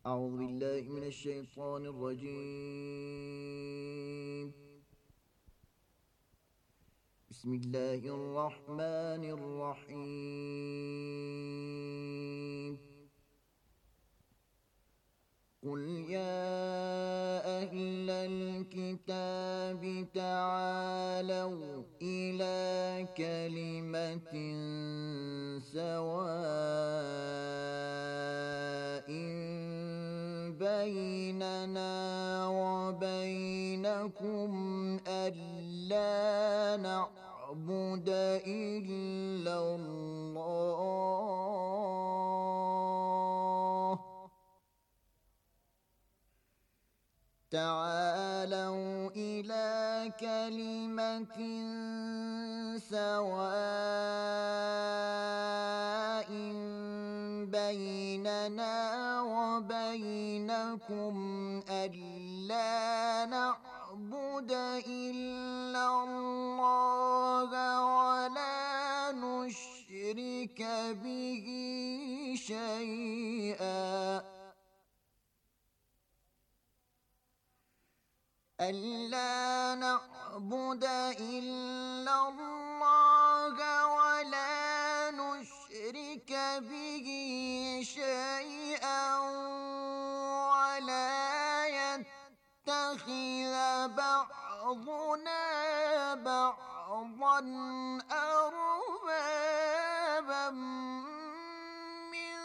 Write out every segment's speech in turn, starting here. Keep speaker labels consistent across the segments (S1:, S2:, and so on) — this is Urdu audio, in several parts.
S1: أعوذ بالله من الشيطان الرجيم. بسم الله الرحمن الرحيم. قل يا أهل الكتاب تعالوا إلى كلمة سواء بيننا وبينكم ألا نعبد إلا الله تعالوا إلى كلمة سواء بيننا وبينكم ألا نعبد إلا الله ولا نشرك به شيئا ألا نعبد إلا الله ولا نشرك به شيئا ولا يتخذ بعضنا بعضا أربابا من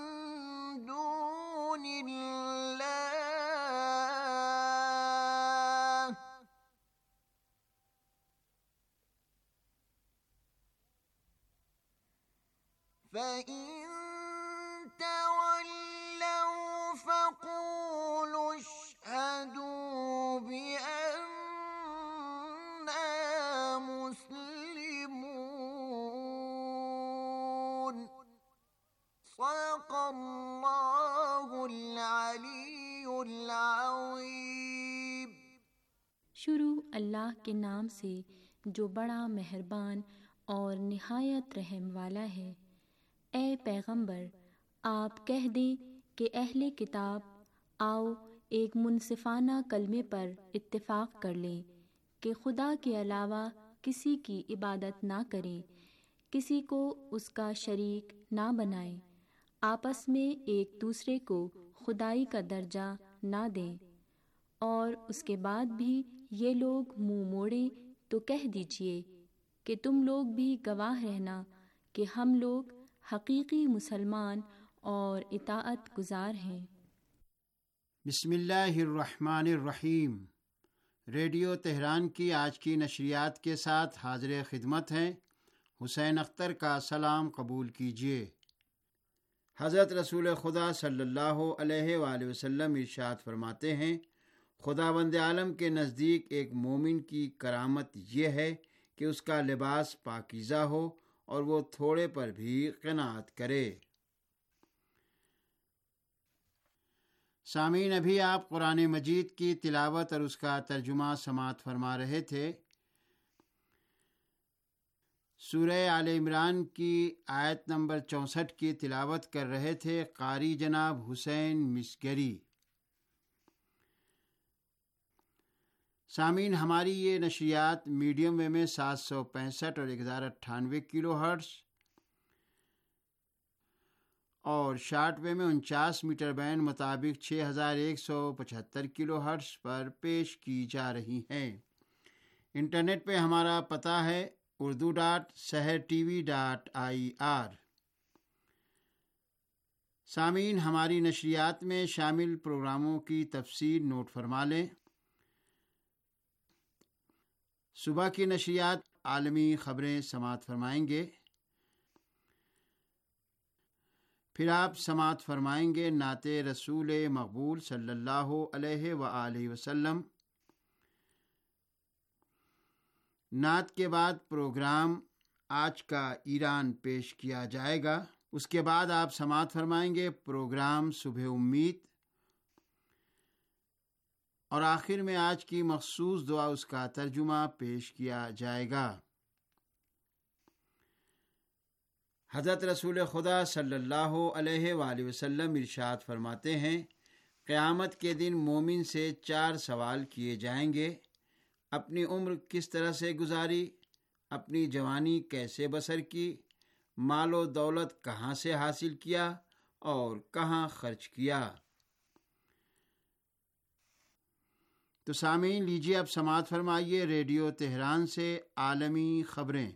S1: دون الله فإن تولوا فقولوا اشهدوا بأننا مسلمون صدق الله العلی العظیم۔
S2: شروع اللہ کے نام سے جو بڑا مہربان اور نہایت رحم والا ہے۔ اے پیغمبر، آپ کہہ دیں کہ اہل کتاب آؤ ایک منصفانہ کلمے پر اتفاق کر لیں کہ خدا کے علاوہ کسی کی عبادت نہ کریں، کسی کو اس کا شریک نہ بنائیں، آپس میں ایک دوسرے کو خدائی کا درجہ نہ دیں، اور اس کے بعد بھی یہ لوگ منہ موڑیں تو کہہ دیجئے کہ تم لوگ بھی گواہ رہنا کہ ہم لوگ حقیقی مسلمان اور اطاعت گزار ہیں۔
S3: بسم اللہ الرحمن الرحیم۔ ریڈیو تہران کی آج کی نشریات کے ساتھ حاضر خدمت ہیں۔ حسین اختر کا سلام قبول کیجیے۔ حضرت رسول خدا صلی اللہ علیہ وآلہ وسلم ارشاد فرماتے ہیں، خداوند عالم کے نزدیک ایک مومن کی کرامت یہ ہے کہ اس کا لباس پاکیزہ ہو اور وہ تھوڑے پر بھی قناعت کرے۔ سامعین، ابھی آپ قرآن مجید کی تلاوت اور اس کا ترجمہ سماعت فرما رہے تھے۔ سورہ آل عمران کی آیت نمبر 64 کی تلاوت کر رہے تھے قاری جناب حسین مصگری۔ سامعین، ہماری یہ نشریات میڈیم ویو میں 765 اور 1098 کلو ہرٹز اور شارٹ ویو میں 49 میٹر بینڈ مطابق 6175 کلو ہرٹز پر پیش کی جا رہی ہیں۔ انٹرنیٹ پہ ہمارا پتہ ہے urdu.sehertv.ir۔ سامعین، ہماری نشریات میں شامل پروگراموں کی تفصیل نوٹ فرما لیں۔ صبح کی نشریات عالمی خبریں سماعت فرمائیں گے، پھر آپ سماعت فرمائیں گے نعت رسول مقبول صلی اللہ علیہ وآلہ وسلم۔ نعت کے بعد پروگرام آج کا ایران پیش کیا جائے گا۔ اس کے بعد آپ سماعت فرمائیں گے پروگرام صبح امید، اور آخر میں آج کی مخصوص دعا اس کا ترجمہ پیش کیا جائے گا۔ حضرت رسول خدا صلی اللہ علیہ وآلہ وسلم ارشاد فرماتے ہیں، قیامت کے دن مومن سے 4 سوال کیے جائیں گے: اپنی عمر کس طرح سے گزاری، اپنی جوانی کیسے بسر کی، مال و دولت کہاں سے حاصل کیا اور کہاں خرچ کیا۔ تو سامعین، لیجیے اب سماعت فرمائیے ریڈیو تہران سے عالمی خبریں۔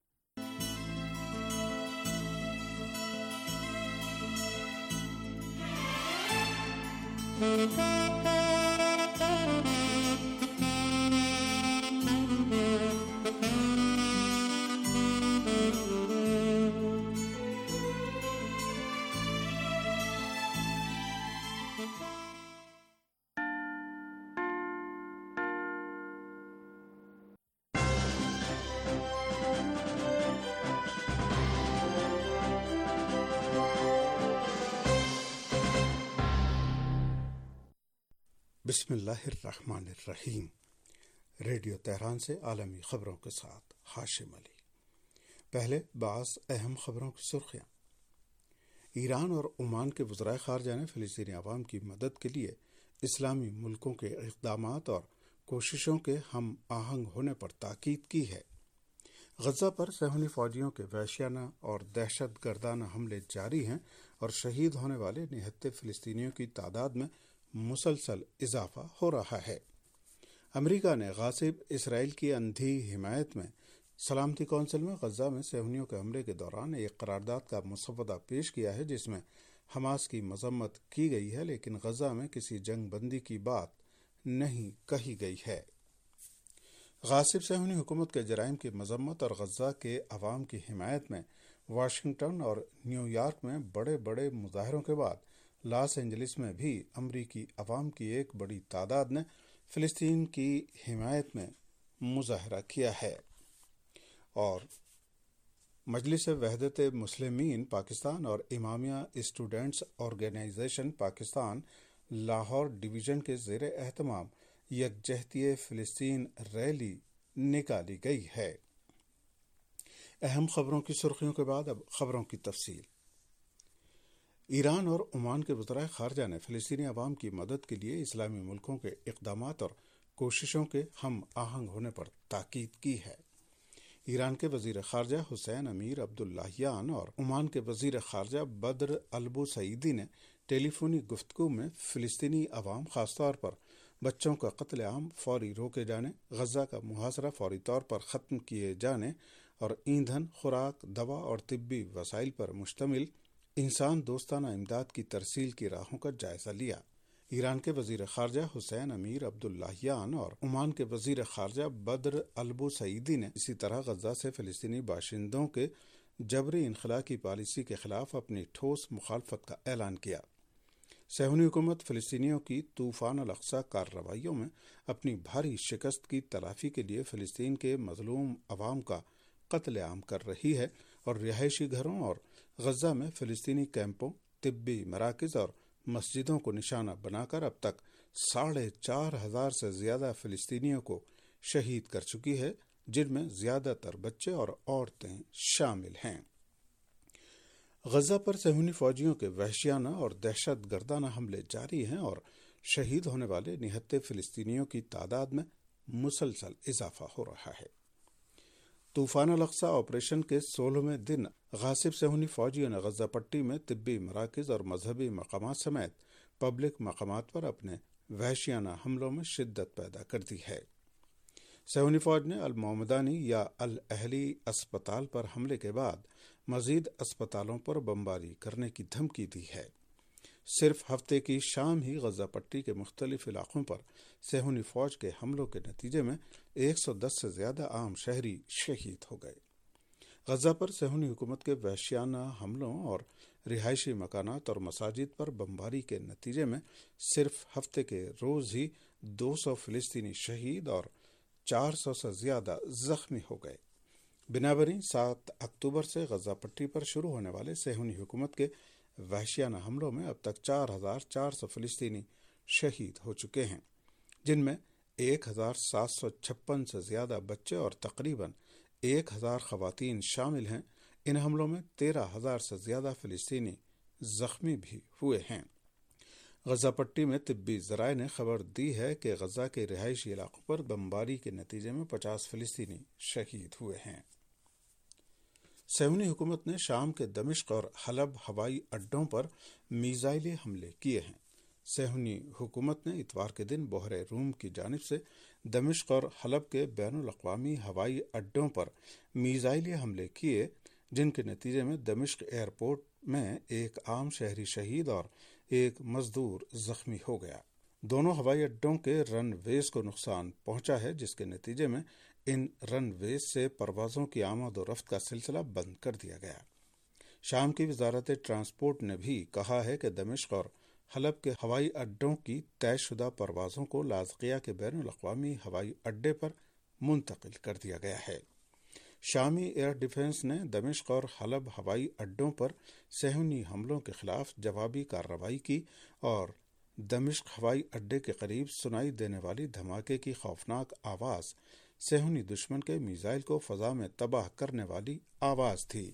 S4: بسم اللہ الرحمن الرحیم۔ ریڈیو تہران سے عالمی خبروں کے ساتھ ہاشم علی۔ پہلے بعض اہم خبروں کی سرخیاں۔ ایران اور عمان کے وزرائے خارجہ نے فلسطینی عوام کی مدد کے لیے اسلامی ملکوں کے اقدامات اور کوششوں کے ہم آہنگ ہونے پر تاکید کی ہے۔ غزہ پر صہیونی فوجیوں کے وحشیانہ اور دہشت گردانہ حملے جاری ہیں اور شہید ہونے والے 79 فلسطینیوں کی تعداد میں مسلسل اضافہ ہو رہا ہے۔ امریکہ نے غاصب اسرائیل کی اندھی حمایت میں سلامتی کونسل میں غزہ میں صہیونیوں کے حملے کے دوران ایک قرارداد کا مسودہ پیش کیا ہے جس میں حماس کی مذمت کی گئی ہے، لیکن غزہ میں کسی جنگ بندی کی بات نہیں کہی گئی ہے۔ غاصب صہیونی حکومت کے جرائم کی مذمت اور غزہ کے عوام کی حمایت میں واشنگٹن اور نیو یارک میں بڑے بڑے مظاہروں کے بعد لاس اینجلس میں بھی امریکی عوام کی ایک بڑی تعداد نے فلسطین کی حمایت میں مظاہرہ کیا ہے۔ اور مجلس وحدت مسلمین پاکستان اور Imamia students organisation Pakistan Lahore division کے زیر اہتمام یکجہتی فلسطین ریلی نکالی گئی ہے۔ اہم خبروں کی سرخیوں کے بعد اب خبروں کی تفصیل۔ ایران اور عمان کے وزرائے خارجہ نے فلسطینی عوام کی مدد کے لیے اسلامی ملکوں کے اقدامات اور کوششوں کے ہم آہنگ ہونے پر تاکید کی ہے۔ ایران کے وزیر خارجہ حسین امیر عبداللہیان اور عمان کے وزیر خارجہ بدر البوسعیدی نے ٹیلی فونی گفتگو میں فلسطینی عوام، خاص طور پر بچوں کا قتل عام فوری روکے جانے، غزہ کا محاصرہ فوری طور پر ختم کیے جانے اور ایندھن، خوراک، دوا اور طبی وسائل پر مشتمل انسان دوستانہ امداد کی ترسیل کی راہوں کا جائزہ لیا۔ ایران کے وزیر خارجہ حسین امیر عبداللہیان اور عمان کے وزیر خارجہ بدر البوسعیدی نے اسی طرح غزہ سے فلسطینی باشندوں کے جبری انخلاء کی پالیسی کے خلاف اپنی ٹھوس مخالفت کا اعلان کیا۔ صہیونی حکومت فلسطینیوں کی طوفان الاقصی کارروائیوں میں اپنی بھاری شکست کی تلافی کے لیے فلسطین کے مظلوم عوام کا قتل عام کر رہی ہے اور رہائشی گھروں اور غزہ میں فلسطینی کیمپوں، طبی مراکز اور مسجدوں کو نشانہ بنا کر اب تک 4,500 سے زیادہ فلسطینیوں کو شہید کر چکی ہے، جن میں زیادہ تر بچے اور عورتیں شامل ہیں۔ غزہ پر صہیونی فوجیوں کے وحشیانہ اور دہشت گردانہ حملے جاری ہیں اور شہید ہونے والے 79 فلسطینیوں کی تعداد میں مسلسل اضافہ ہو رہا ہے۔ طوفان الاقصی آپریشن کے 16ویں دن غاصب صہیونی فوجیوں نے غزہ پٹی میں طبی مراکز اور مذہبی مقامات سمیت پبلک مقامات پر اپنے وحشیانہ حملوں میں شدت پیدا کر دی ہے۔ صہیونی فوج نے المعمدانی یا الاہلی اسپتال پر حملے کے بعد مزید اسپتالوں پر بمباری کرنے کی دھمکی دی ہے۔ صرف ہفتے کی شام ہی غزہ پٹی کے مختلف علاقوں پر صہیونی فوج کے حملوں کے نتیجے میں 110 سے زیادہ عام شہری شہید ہو گئے۔ غزہ پر صہیونی حکومت کے وحشیانہ حملوں اور رہائشی مکانات اور مساجد پر بمباری کے نتیجے میں صرف ہفتے کے روز ہی 200 فلسطینی شہید اور 400 سے زیادہ زخمی ہو گئے۔ بنابراین 7 اکتوبر سے غزہ پٹی پر شروع ہونے والے صہیونی حکومت کے وحشیانہ حملوں میں اب تک 4,400 فلسطینی شہید ہو چکے ہیں، جن میں 1,756 سے زیادہ بچے اور تقریباً 1,000 خواتین شامل ہیں۔ ان حملوں میں 13,000 سے زیادہ فلسطینی زخمی بھی ہوئے ہیں۔ غزہ پٹی میں طبی ذرائع نے خبر دی ہے کہ غزہ کے رہائشی علاقوں پر بمباری کے نتیجے میں 50 فلسطینی شہید ہوئے ہیں۔ صہیونی حکومت نے شام کے دمشق اور حلب ہوائی اڈوں پر میزائل حملے کیے ہیں۔ صہیونی حکومت نے اتوار کے دن بحر روم کی جانب سے دمشق اور حلب کے بین الاقوامی ہوائی اڈوں پر میزائل حملے کیے، جن کے نتیجے میں دمشق ایئرپورٹ میں ایک عام شہری شہید اور ایک مزدور زخمی ہو گیا۔ دونوں ہوائی اڈوں کے رن ویز کو نقصان پہنچا ہے، جس کے نتیجے میں ان رن ویز سے پروازوں کی آمد و رفت کا سلسلہ بند کر دیا گیا۔ شام کی وزارت ٹرانسپورٹ نے بھی کہا ہے کہ دمشق اور حلب کے ہوائی اڈوں کی طے شدہ پروازوں کو لاذقیہ کے بین الاقوامی ہوائی اڈے پر منتقل کر دیا گیا ہے۔ شامی ایئر ڈیفنس نے دمشق اور حلب ہوائی اڈوں پر صہیونی حملوں کے خلاف جوابی کارروائی کی اور دمشق ہوائی اڈے کے قریب سنائی دینے والی دھماکے کی خوفناک آواز صہیونی دشمن کے میزائل کو فضا میں تباہ کرنے والی آواز تھی۔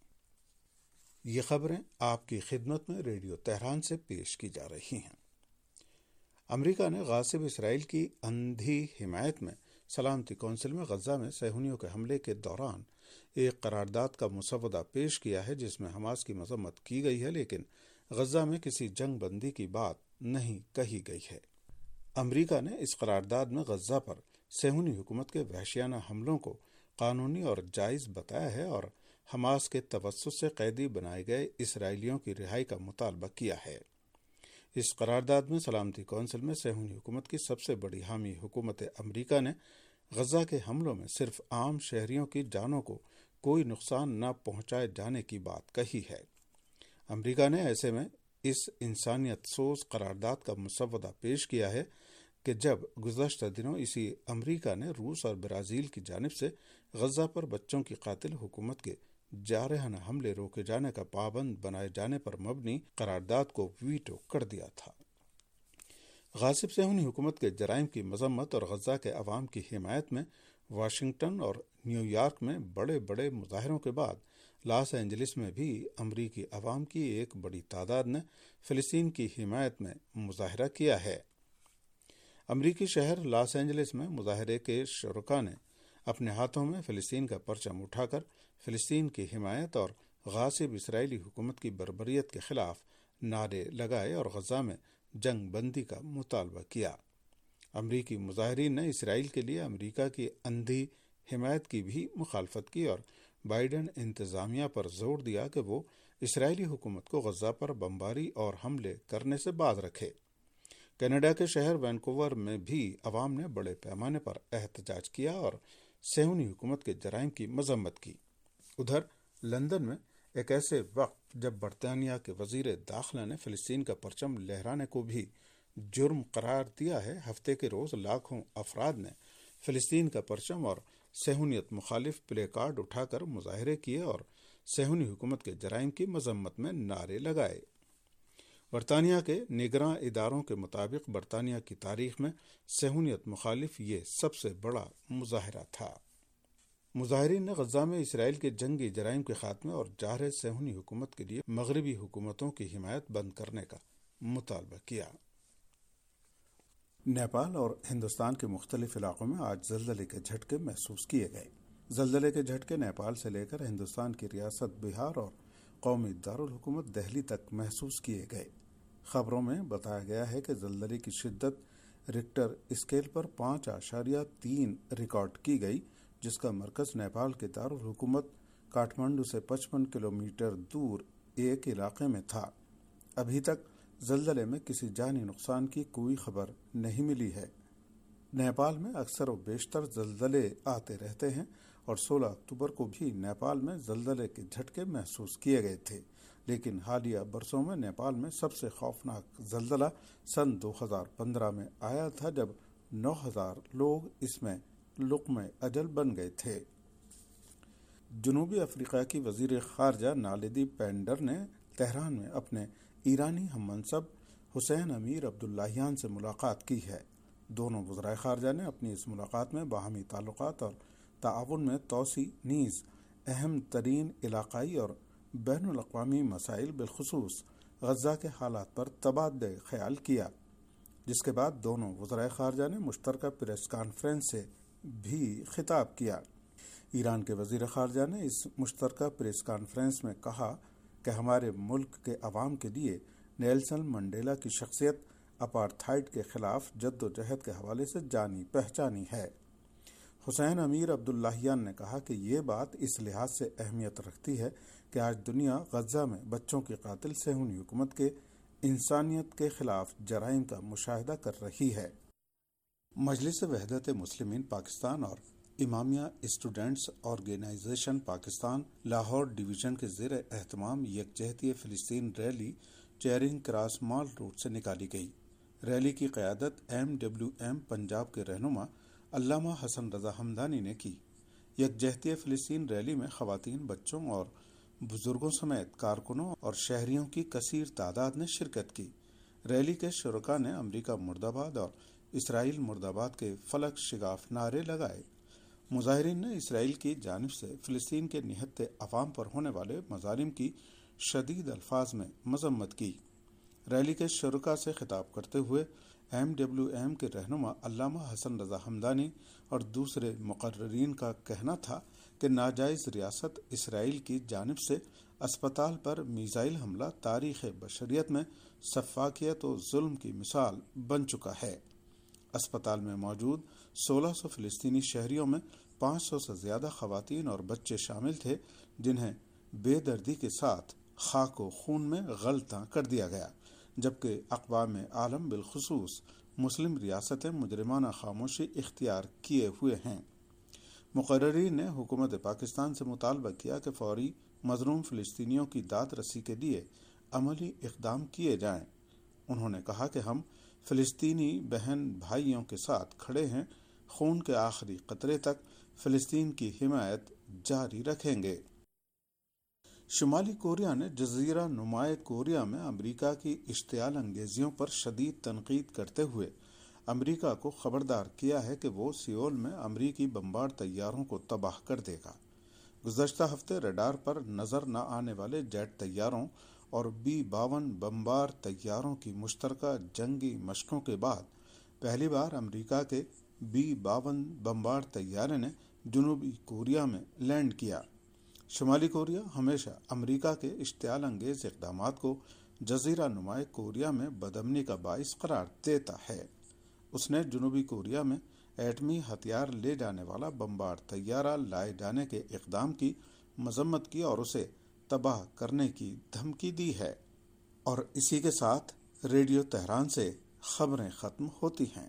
S4: یہ خبریں آپ کی خدمت میں ریڈیو تہران سے پیش کی جا رہی ہیں۔ امریکہ نے غاصب اسرائیل کی اندھی حمایت میں سلامتی کونسل میں غزہ میں صہیونیوں کے حملے کے دوران ایک قرارداد کا مسودہ پیش کیا ہے، جس میں حماس کی مذمت کی گئی ہے، لیکن غزہ میں کسی جنگ بندی کی بات نہیں کہی گئی ہے۔ امریکہ نے اس قرارداد میں غزہ پر صہیونی حکومت کے وحشیانہ حملوں کو قانونی اور جائز بتایا ہے اور حماس کے توسط سے قیدی بنائے گئے اسرائیلیوں کی رہائی کا مطالبہ کیا ہے۔ اس قرارداد میں سلامتی کونسل میں صہیونی حکومت کی سب سے بڑی حامی حکومت امریکہ نے غزہ کے حملوں میں صرف عام شہریوں کی جانوں کو کوئی نقصان نہ پہنچائے جانے کی بات کہی ہے۔ امریکہ نے ایسے میں اس انسانیت سوز قرارداد کا مسودہ پیش کیا ہے کہ جب گزشتہ دنوں اسی امریکہ نے روس اور برازیل کی جانب سے غزہ پر بچوں کی قاتل حکومت کے جارحانہ حملے روکے جانے کا پابند بنائے جانے پر مبنی قرارداد کو ویٹو کر دیا تھا۔ غاصب صہیونی حکومت کے جرائم کی مذمت اور غزہ کے عوام کی حمایت میں واشنگٹن اور نیو یارک میں بڑے بڑے مظاہروں کے بعد لاس اینجلس میں بھی امریکی عوام کی ایک بڑی تعداد نے فلسطین کی حمایت میں مظاہرہ کیا ہے۔ امریکی شہر لاس اینجلس میں مظاہرے کے شرکاء نے اپنے ہاتھوں میں فلسطین کا پرچم اٹھا کر فلسطین کی حمایت اور غاصب اسرائیلی حکومت کی بربریت کے خلاف نعرے لگائے اور غزہ میں جنگ بندی کا مطالبہ کیا۔ امریکی مظاہرین نے اسرائیل کے لیے امریکہ کی اندھی حمایت کی بھی مخالفت کی اور بائیڈن انتظامیہ پر زور دیا کہ وہ اسرائیلی حکومت کو غزہ پر بمباری اور حملے کرنے سے باز رکھے۔ کینیڈا کے شہر وینکوور میں بھی عوام نے بڑے پیمانے پر احتجاج کیا اور صہیونی حکومت کے جرائم کی مذمت کی۔ ادھر لندن میں ایک ایسے وقت جب برطانیہ کے وزیر داخلہ نے فلسطین کا پرچم لہرانے کو بھی جرم قرار دیا ہے، ہفتے کے روز لاکھوں افراد نے فلسطین کا پرچم اور صہیونیت مخالف پلے کارڈ اٹھا کر مظاہرے کیے اور صہیونی حکومت کے جرائم کی مذمت میں نعرے لگائے۔ برطانیہ کے نگراں اداروں کے مطابق برطانیہ کی تاریخ میں صہیونیت مخالف یہ سب سے بڑا مظاہرہ تھا۔ مظاہرین نے غزہ میں اسرائیل کے جنگی جرائم کے خاتمے اور جارح صہیونی حکومت کے لیے مغربی حکومتوں کی حمایت بند کرنے کا مطالبہ کیا۔ نیپال اور ہندوستان کے مختلف علاقوں میں آج زلزلے کے جھٹکے محسوس کیے گئے۔ زلزلے کے جھٹکے نیپال سے لے کر ہندوستان کی ریاست بہار اور قومی دارالحکومت دہلی تک محسوس کیے گئے۔ خبروں میں بتایا گیا ہے کہ زلزلے کی شدت ریکٹر اسکیل پر 5.3 ریکارڈ کی گئی، جس کا مرکز نیپال کے دارالحکومت کاٹمانڈو سے 55 کلومیٹر دور ایک علاقے میں تھا۔ ابھی تک زلزلے میں کسی جانی نقصان کی کوئی خبر نہیں ملی ہے۔ نیپال میں اکثر و بیشتر زلزلے آتے رہتے ہیں اور 16 اکتوبر کو بھی نیپال میں زلزلے کے جھٹکے محسوس کیے گئے تھے، لیکن حالیہ برسوں میں نیپال میں سب سے خوفناک زلزلہ سن 2015 میں آیا تھا، جب 9000 لوگ اس میں لقمہ اجل بن گئے تھے۔ جنوبی افریقہ کی وزیر خارجہ نالیدی پینڈر نے تہران میں اپنے ایرانی ہم منصب حسین امیر عبداللہیان سے ملاقات کی ہے۔ دونوں وزرائے خارجہ نے اپنی اس ملاقات میں باہمی تعلقات اور تعاون میں توسیع نیز اہم ترین علاقائی اور بین الاقوامی مسائل بالخصوص غزہ کے حالات پر تبادلہ خیال کیا، جس کے بعد دونوں وزرائے خارجہ نے مشترکہ پریس کانفرنس سے بھی خطاب کیا۔ ایران کے وزیر خارجہ نے اس مشترکہ پریس کانفرنس میں کہا کہ ہمارے ملک کے عوام کے لیے نیلسن منڈیلا کی شخصیت اپارتھائڈ کے خلاف جد و جہد کے حوالے سے جانی پہچانی ہے۔ حسین امیر عبداللہیان نے کہا کہ یہ بات اس لحاظ سے اہمیت رکھتی ہے کہ آج دنیا غزہ میں بچوں کی قاتل صہیونی حکومت کے انسانیت کے خلاف جرائم کا مشاہدہ کر رہی ہے۔ مجلس وحدت مسلمین پاکستان اور Imamia students organisation Pakistan Lahore division کے زیر اہتمام یکجہتی فلسطین rally Charing Cross mall road سے نکالی گئی۔ ریلی کی قیادت MWM پنجاب کے رہنما علامہ حسن رضا ہمدانی نے کی۔ یکجہتی فلسطین ریلی میں خواتین، بچوں اور بزرگوں سمیت کارکنوں اور شہریوں کی کثیر تعداد نے شرکت کی۔ ریلی کے شرکاء نے امریکہ مرد آباد اور اسرائیل مرد آباد کے فلک شگاف نعرے لگائے۔ مظاہرین نے اسرائیل کی جانب سے فلسطین کے نہتے عوام پر ہونے والے مظالم کی شدید الفاظ میں مذمت کی۔ ریلی کے شرکاء سے خطاب کرتے ہوئے MWM کے رہنما علامہ حسن رضا ہمدانی اور دوسرے مقررین کا کہنا تھا کہ ناجائز ریاست اسرائیل کی جانب سے اسپتال پر میزائل حملہ تاریخ بشریت میں سفاکیت و ظلم کی مثال بن چکا ہے۔ اسپتال میں موجود 1600 فلسطینی شہریوں میں 500 سے زیادہ خواتین اور بچے شامل تھے، جنہیں بے دردی کے ساتھ خاک و خون میں غلطاں کر دیا گیا، جبکہ اقوام عالم بالخصوص مسلم ریاستیں مجرمانہ خاموشی اختیار کیے ہوئے ہیں۔ مقررین نے حکومت پاکستان سے مطالبہ کیا کہ فوری مظلوم فلسطینیوں کی داد رسی کے لیے عملی اقدام کیے جائیں۔ انہوں نے کہا کہ ہم فلسطینی بہن بھائیوں کے ساتھ کھڑے ہیں، خون کے آخری قطرے تک فلسطین کی حمایت جاری رکھیں گے۔ شمالی کوریا نے جزیرہ نمائے کوریا میں امریکہ کی اشتعال انگیزیوں پر شدید تنقید کرتے ہوئے امریکہ کو خبردار کیا ہے کہ وہ سیول میں امریکی بمبار طیاروں کو تباہ کر دے گا۔ گزشتہ ہفتے ریڈار پر نظر نہ آنے والے جیٹ طیاروں اور B-52 بمبار طیاروں کی مشترکہ جنگی مشقوں کے بعد پہلی بار امریکہ کے B-52 بمبار طیارے نے جنوبی کوریا میں لینڈ کیا۔ شمالی کوریا ہمیشہ امریکہ کے اشتعال انگیز اقدامات کو جزیرہ نمائے کوریا میں بدامنی کا باعث قرار دیتا ہے۔ اس نے جنوبی کوریا میں ایٹمی ہتھیار لے جانے والا بمبار طیارہ لائے جانے کے اقدام کی مذمت کی اور اسے تباہ کرنے کی دھمکی دی ہے۔ اور اسی کے ساتھ ریڈیو تہران سے خبریں ختم ہوتی ہیں۔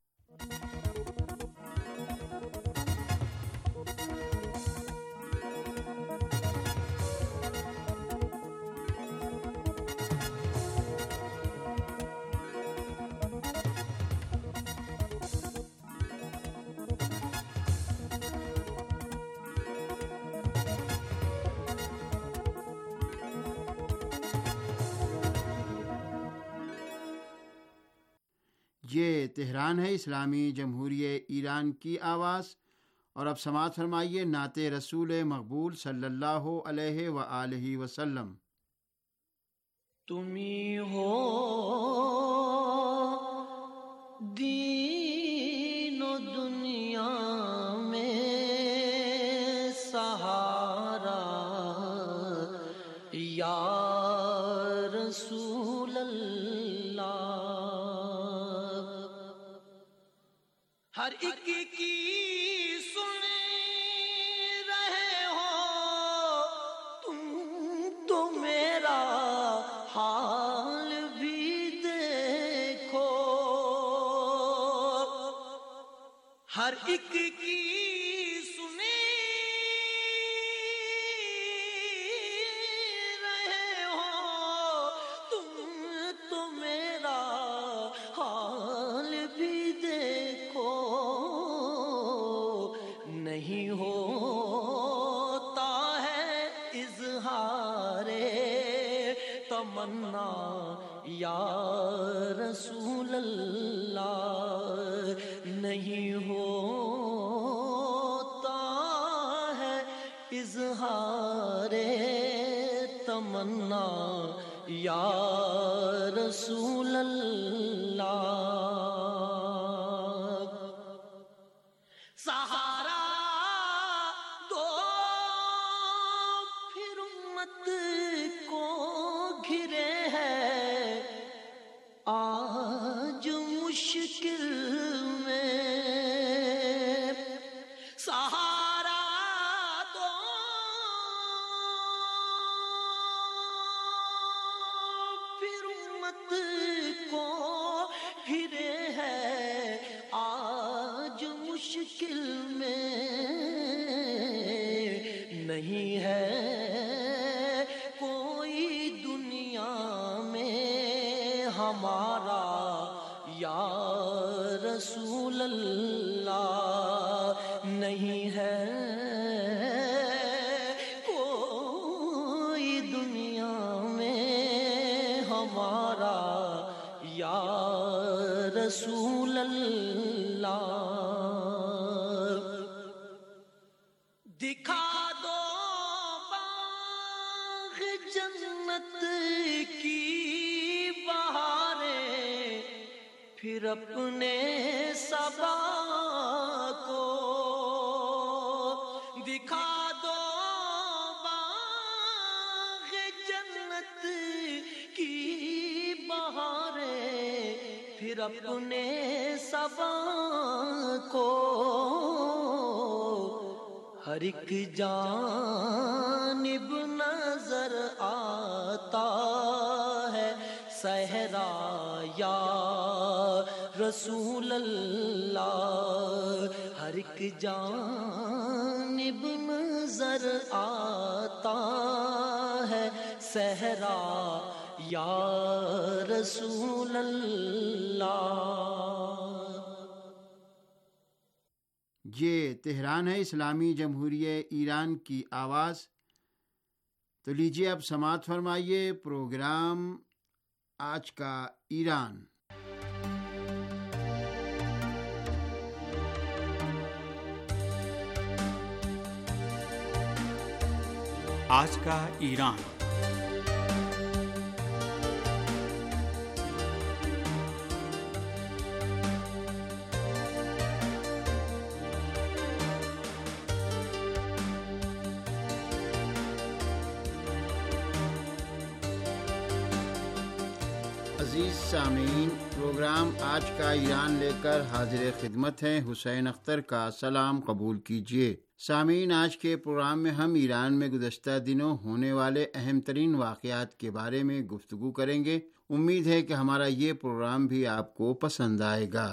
S3: یہ تہران ہے، اسلامی جمہوریہ ایران کی آواز، اور اب سماعت فرمائیے نعت رسول مقبول صلی اللہ علیہ وآلہ وسلم۔
S1: تمہیں ہو دین و دنیا میں سہارا یا رسول اللہ، ہر ایک کی سن رہے ہو تم تو میرا حال بھی دیکھو، ہر ایک کی سن رہے ہو تم تو میرا حال بھی دیکھو، نہیں ہوتا ہے اظہار تمنا یا رسول اللہ، نہیں ہوتا ہے اظہار تمنا یا رسول اللہ، سہارا دو پھر امت کو گھرے ہے آج مشکل میں، سہارا دو پھر امت کو گھرے ہے آج مشکل میں، نہیں ہے کوئی دنیا میں ہمارا یا رسول اللہ، نہیں ہے کوئی دنیا میں ہمارا یا رسول اللہ، دکھا دو باغ جنت کی بہاریں پھر اپنے صبا کو، دکھا دو باغ جنت کی بہاریں پھر اپنے صبا کو، ہر ایک جانب نظر آتا ہے صحرا یا رسول اللہ، ہر ایک جانب نظر آتا ہے صحرا یا رسول اللہ۔
S3: یہ تہران ہے اسلامی جمہوریہ ایران کی آواز۔ تو لیجیے اب سماعت فرمائیے پروگرام آج کا ایران۔
S5: آج کا ایران۔
S3: عزیز سامعین، پروگرام آج کا ایران لے کر حاضر خدمت ہیں۔ حسین اختر کا سلام قبول کیجیے۔ سامعین، آج کے پروگرام میں ہم ایران میں گزشتہ دنوں ہونے والے اہم ترین واقعات کے بارے میں گفتگو کریں گے۔ امید ہے کہ ہمارا یہ پروگرام بھی آپ کو پسند آئے گا۔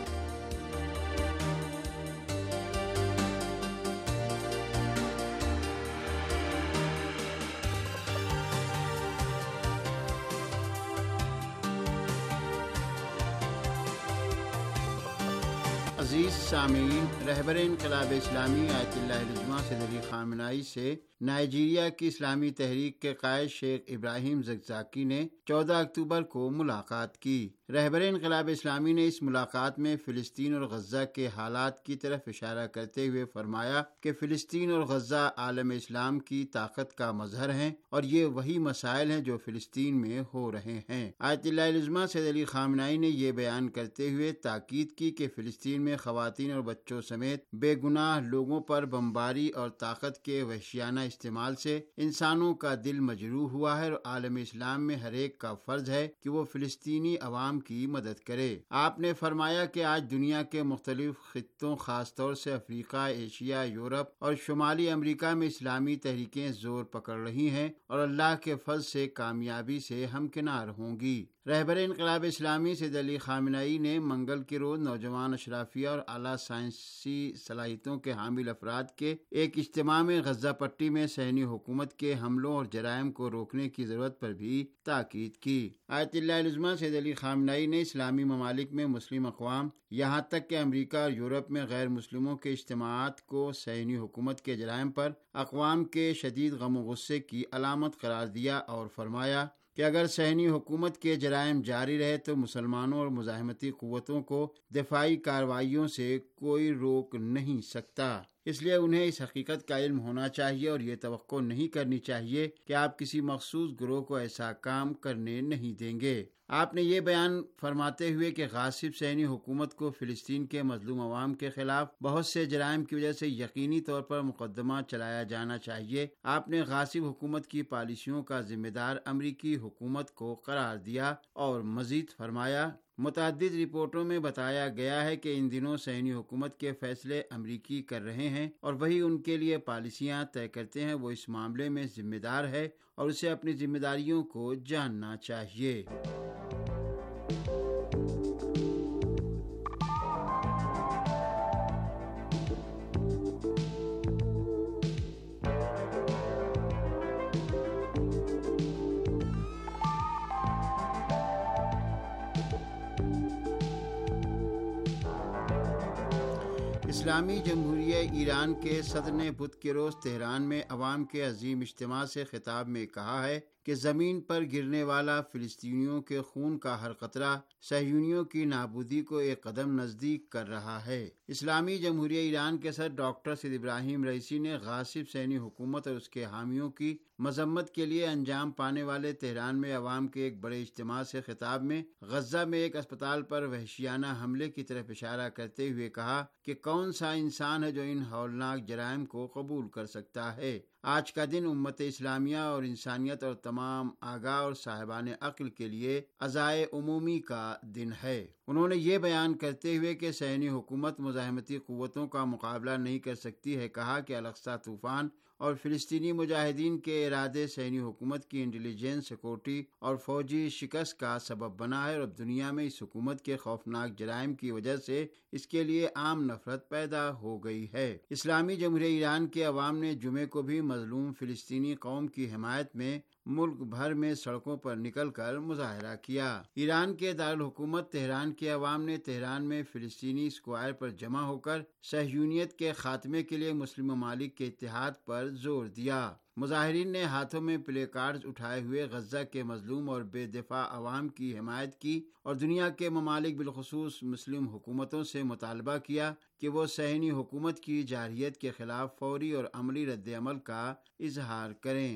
S3: عزیز سامعین، رہبر انقلاب اسلامی آیت اللہ العظمہ سید علی خامنہئی سے نائجیریا کی اسلامی تحریک کے قائد شیخ ابراہیم زکزاکی نے 14 اکتوبر کو ملاقات کی۔ رہبر انقلاب اسلامی نے اس ملاقات میں فلسطین اور غزہ کے حالات کی طرف اشارہ کرتے ہوئے فرمایا کہ فلسطین اور غزہ عالم اسلام کی طاقت کا مظہر ہیں اور یہ وہی مسائل ہیں جو فلسطین میں ہو رہے ہیں۔ آیت اللہ العظمہ سید علی خامنہئی نے یہ بیان کرتے ہوئے تاکید کی کہ فلسطین میں خواتین اور بچوں سمیت بے گناہ لوگوں پر بمباری اور طاقت کے وحشیانہ استعمال سے انسانوں کا دل مجروح ہوا ہے اور عالم اسلام میں ہر ایک کا فرض ہے کہ وہ فلسطینی عوام کی مدد کرے۔ آپ نے فرمایا کہ آج دنیا کے مختلف خطوں، خاص طور سے افریقہ، ایشیا، یورپ اور شمالی امریکہ میں اسلامی تحریکیں زور پکڑ رہی ہیں اور اللہ کے فضل سے کامیابی سے ہمکنار ہوں گی۔ رہبر انقلاب اسلامی سید علی خامنہئی نے منگل کے روز نوجوان اشرافیہ اور اعلیٰ سائنسی صلاحیتوں کے حامل افراد کے ایک اجتماع میں غزہ پٹی میں صہیونی حکومت کے حملوں اور جرائم کو روکنے کی ضرورت پر بھی تاکید کی۔ آیت اللہ العظمہ سید علی خامنہئی نے اسلامی ممالک میں مسلم اقوام، یہاں تک کہ امریکہ اور یورپ میں غیر مسلموں کے اجتماعات کو صہیونی حکومت کے جرائم پر اقوام کے شدید غم و غصے کی علامت قرار دیا اور فرمایا کہ اگر صہیونی حکومت کے جرائم جاری رہے تو مسلمانوں اور مزاحمتی قوتوں کو دفاعی کارروائیوں سے کوئی روک نہیں سکتا۔ اس لیے انہیں اس حقیقت کا علم ہونا چاہیے اور یہ توقع نہیں کرنی چاہیے کہ آپ کسی مخصوص گروہ کو ایسا کام کرنے نہیں دیں گے۔ آپ نے یہ بیان فرماتے ہوئے کہ غاصب صہیونی حکومت کو فلسطین کے مظلوم عوام کے خلاف بہت سے جرائم کی وجہ سے یقینی طور پر مقدمہ چلایا جانا چاہیے، آپ نے غاصب حکومت کی پالیسیوں کا ذمہ دار امریکی حکومت کو قرار دیا اور مزید فرمایا، متعدد رپورٹوں میں بتایا گیا ہے کہ ان دنوں صہیونی حکومت کے فیصلے امریکی کر رہے ہیں اور وہی ان کے لیے پالیسیاں طے کرتے ہیں، وہ اس معاملے میں ذمہ دار ہے اور اسے اپنی ذمہ داریوں کو جاننا چاہیے۔ اسلامی جمہوریہ ایران کے صدر نے بدھ کے روز تہران میں عوام کے عظیم اجتماع سے خطاب میں کہا ہے کہ زمین پر گرنے والا فلسطینیوں کے خون کا ہر قطرہ صہیونیوں کی نابودی کو ایک قدم نزدیک کر رہا ہے۔ اسلامی جمہوریہ ایران کے صدر ڈاکٹر سید ابراہیم رئیسی نے غاصب صہیونی حکومت اور اس کے حامیوں کی مذمت کے لیے انجام پانے والے تہران میں عوام کے ایک بڑے اجتماع سے خطاب میں غزہ میں ایک اسپتال پر وحشیانہ حملے کی طرف اشارہ کرتے ہوئے کہا کہ کون سا انسان ہے جو ان ہولناک جرائم کو قبول کر سکتا ہے۔ آج کا دن امت اسلامیہ اور انسانیت اور تمام آگاہ اور صاحبان عقل کے لیے عزائے عمومی کا دن ہے۔ انہوں نے یہ بیان کرتے ہوئے کہ صہیونی حکومت مزاحمتی قوتوں کا مقابلہ نہیں کر سکتی ہے کہا کہ الاقصی طوفان اور فلسطینی مجاہدین کے ارادے صہیونی حکومت کی انٹیلیجنس سیکورٹی اور فوجی شکست کا سبب بنا ہے اور اب دنیا میں اس حکومت کے خوفناک جرائم کی وجہ سے اس کے لیے عام نفرت پیدا ہو گئی ہے۔ اسلامی جمہوریہ ایران کے عوام نے جمعے کو بھی مظلوم فلسطینی قوم کی حمایت میں ملک بھر میں سڑکوں پر نکل کر مظاہرہ کیا۔ ایران کے دارالحکومت تہران کے عوام نے تہران میں فلسطینی اسکوائر پر جمع ہو کر صہیونیت کے خاتمے کے لیے مسلم ممالک کے اتحاد پر زور دیا۔ مظاہرین نے ہاتھوں میں پلے کارڈز اٹھائے ہوئے غزہ کے مظلوم اور بے دفاع عوام کی حمایت کی اور دنیا کے ممالک بالخصوص مسلم حکومتوں سے مطالبہ کیا کہ وہ صہیونی حکومت کی جارحیت کے خلاف فوری اور عملی رد عمل کا اظہار کریں۔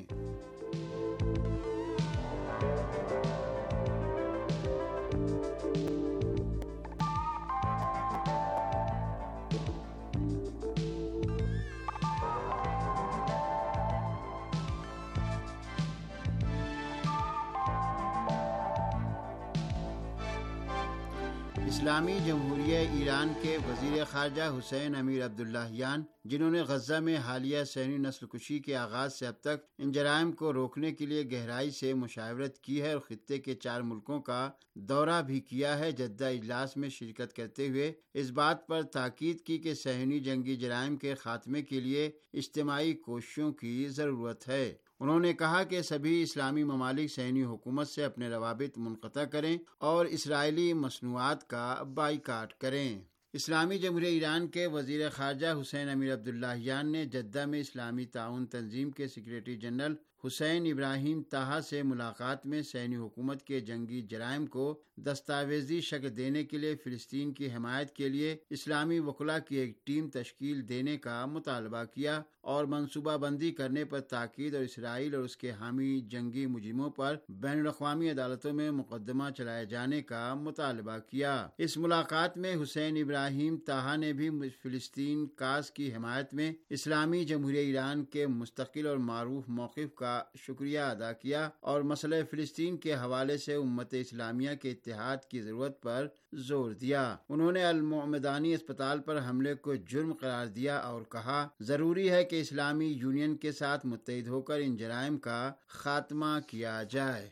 S3: اسلامی جمہوریہ ایران کے وزیر خارجہ حسین امیر عبداللہیان، جنہوں نے غزہ میں حالیہ صہیونی نسل کشی کے آغاز سے اب تک ان جرائم کو روکنے کے لیے گہرائی سے مشاورت کی ہے اور خطے کے 4 ملکوں کا دورہ بھی کیا ہے، جدہ اجلاس میں شرکت کرتے ہوئے اس بات پر تاکید کی کہ صہیونی جنگی جرائم کے خاتمے کے لیے اجتماعی کوششوں کی ضرورت ہے۔ انہوں نے کہا کہ سبھی اسلامی ممالک صہیونی حکومت سے اپنے روابط منقطع کریں اور اسرائیلی مصنوعات کا بائیکاٹ کریں۔ اسلامی جمہوریہ ایران کے وزیر خارجہ حسین امیر عبداللہیان نے جدہ میں اسلامی تعاون تنظیم کے secretary general Hussain Ibrahim Taha سے ملاقات میں صہیونی حکومت کے جنگی جرائم کو دستاویزی شکل دینے کے لیے فلسطین کی حمایت کے لیے اسلامی وکلاء کی ایک ٹیم تشکیل دینے کا مطالبہ کیا اور منصوبہ بندی کرنے پر تاکید اور اسرائیل اور اس کے حامی جنگی مجرموں پر بین الاقوامی عدالتوں میں مقدمہ چلائے جانے کا مطالبہ کیا۔ اس ملاقات میں حسین ابراہیم طاہا نے بھی فلسطین کاز کی حمایت میں اسلامی جمہوریہ ایران کے مستقل اور معروف موقف کا شکریہ ادا کیا اور مسئلہ فلسطین کے حوالے سے امت اسلامیہ کے اتحاد کی ضرورت پر زور دیا۔ انہوں نے المعمدانی اسپتال پر حملے کو جرم قرار دیا اور کہا ضروری ہے کہ اسلامی یونین کے ساتھ متحد ہو کر ان جرائم کا خاتمہ کیا جائے۔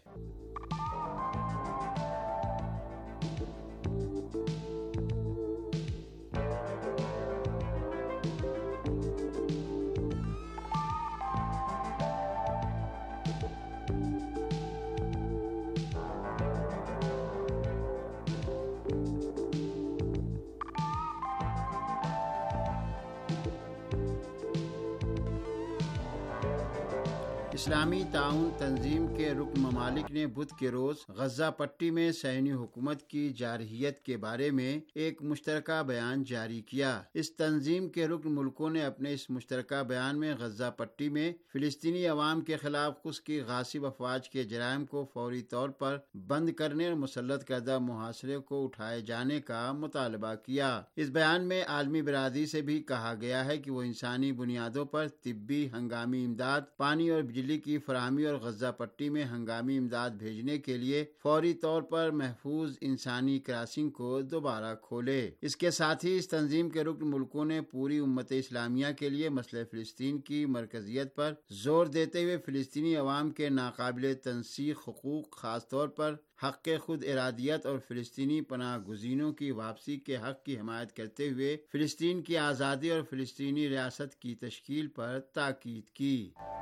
S3: اسلامی تعاون تنظیم کے رکن ممالک نے بدھ کے روز غزہ پٹی میں صہیونی حکومت کی جارحیت کے بارے میں ایک مشترکہ بیان جاری کیا۔ اس تنظیم کے رکن ملکوں نے اپنے اس مشترکہ بیان میں غزہ پٹی میں فلسطینی عوام کے خلاف خود کی غاصب افواج کے جرائم کو فوری طور پر بند کرنے اور مسلط کردہ محاصرے کو اٹھائے جانے کا مطالبہ کیا۔ اس بیان میں عالمی برادری سے بھی کہا گیا ہے کہ وہ انسانی بنیادوں پر طبی، ہنگامی امداد، پانی اور بجلی کی فراہمی اور غزہ پٹی میں ہنگامی امداد بھیجنے کے لیے فوری طور پر محفوظ انسانی کراسنگ کو دوبارہ کھولے۔ اس کے ساتھ ہی اس تنظیم کے رکن ملکوں نے پوری امت اسلامیہ کے لیے مسئلہ فلسطین کی مرکزیت پر زور دیتے ہوئے فلسطینی عوام کے ناقابل تنسیق حقوق، خاص طور پر حق خود ارادیت اور فلسطینی پناہ گزینوں کی واپسی کے حق کی حمایت کرتے ہوئے فلسطین کی آزادی اور فلسطینی ریاست کی تشکیل پر تاکید کی۔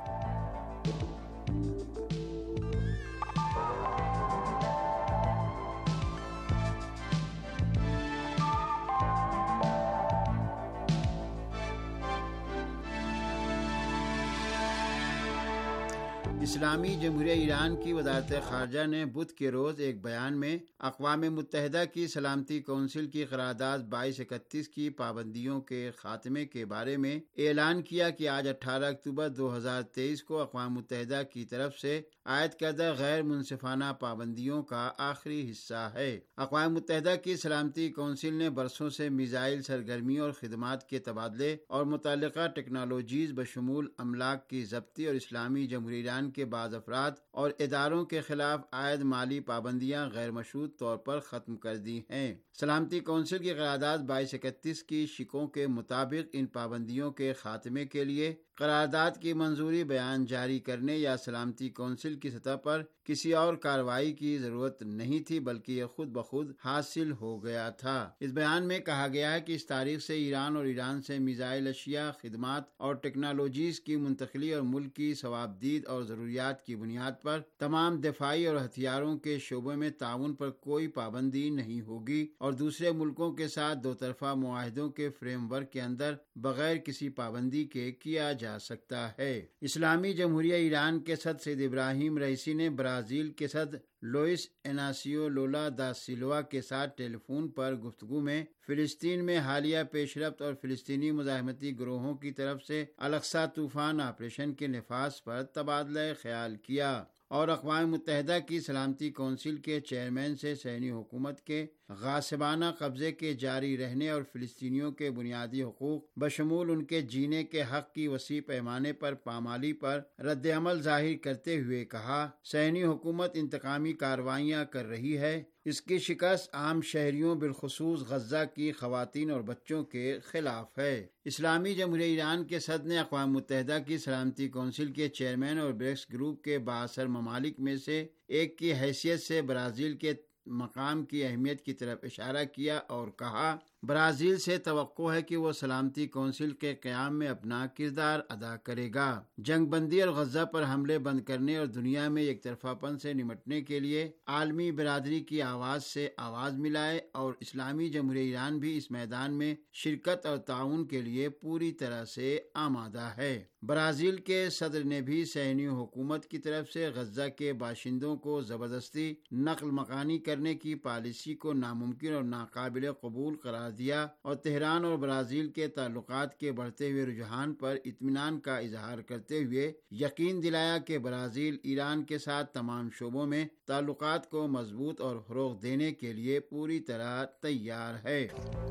S3: اسلامی جمہوریہ ایران کی وزارت خارجہ نے بدھ کے روز ایک بیان میں اقوام متحدہ کی سلامتی کونسل کی قرارداد 2231 کی پابندیوں کے خاتمے کے بارے میں اعلان کیا کہ آج 18 اکتوبر 2023 کو اقوام متحدہ کی طرف سے عائد کردہ غیر منصفانہ پابندیوں کا آخری حصہ ہے۔ اقوام متحدہ کی سلامتی کونسل نے برسوں سے میزائل سرگرمیوں اور خدمات کے تبادلے اور متعلقہ ٹیکنالوجیز بشمول املاک کی ضبطی اور اسلامی جمہوریہ ایران کے بعض افراد اور اداروں کے خلاف عائد مالی پابندیاں غیر مشروط طور پر ختم کر دی ہیں۔ سلامتی کونسل کی قرارداد 2231 کی شقوں کے مطابق ان پابندیوں کے خاتمے کے لیے قرارداد کی منظوری بیان جاری کرنے یا سلامتی کونسل کی سطح پر کسی اور کارروائی کی ضرورت نہیں تھی، بلکہ یہ خود بخود حاصل ہو گیا تھا۔ اس بیان میں کہا گیا ہے کہ اس تاریخ سے ایران اور ایران سے میزائل اشیاء، خدمات اور ٹیکنالوجیز کی منتقلی اور ملک کی ثوابدید اور ضروریات کی بنیاد پر تمام دفاعی اور ہتھیاروں کے شعبے میں تعاون پر کوئی پابندی نہیں ہوگی اور دوسرے ملکوں کے ساتھ دو طرفہ معاہدوں کے فریم ورک کے اندر بغیر کسی پابندی کے کیا جا سکتا ہے۔ اسلامی جمہوریہ ایران کے صدر سید ابراہیم رئیسی نے برازیل کے صدر لوئس اناسیو لولا دا سلوا کے ساتھ ٹیلی فون پر گفتگو میں فلسطین میں حالیہ پیش رفت اور فلسطینی مزاحمتی گروہوں کی طرف سے الاقصی طوفان آپریشن کے نفاذ پر تبادلہ خیال کیا اور اقوام متحدہ کی سلامتی کونسل کے چیئرمین سے صہیونی حکومت کے غاصبانہ قبضے کے جاری رہنے اور فلسطینیوں کے بنیادی حقوق بشمول ان کے جینے کے حق کی وسیع پیمانے پر پامالی پر رد عمل ظاہر کرتے ہوئے کہا، صہیونی حکومت انتقامی کارروائیاں کر رہی ہے، اس کی شکست عام شہریوں بالخصوص غزہ کی خواتین اور بچوں کے خلاف ہے۔ اسلامی جمہوریہ ایران کے صدر نے اقوام متحدہ کی سلامتی کونسل کے چیئرمین اور بریکس گروپ کے بااثر ممالک میں سے ایک کی حیثیت سے برازیل کے مقام کی اہمیت کی طرف اشارہ کیا اور کہا، برازیل سے توقع ہے کہ وہ سلامتی کونسل کے قیام میں اپنا کردار ادا کرے گا، جنگ بندی اور غزہ پر حملے بند کرنے اور دنیا میں یک طرفہ پن سے نمٹنے کے لیے عالمی برادری کی آواز سے آواز ملائے اور اسلامی جمہوریہ ایران بھی اس میدان میں شرکت اور تعاون کے لیے پوری طرح سے آمادہ ہے۔ برازیل کے صدر نے بھی صہیونی حکومت کی طرف سے غزہ کے باشندوں کو زبردستی نقل مکانی کرنے کی پالیسی کو ناممکن اور ناقابل قبول قرار دیا اور تہران اور برازیل کے تعلقات کے بڑھتے ہوئے رجحان پر اطمینان کا اظہار کرتے ہوئے یقین دلایا کہ برازیل ایران کے ساتھ تمام شعبوں میں تعلقات کو مضبوط اور فروغ دینے کے لیے پوری طرح تیار ہے۔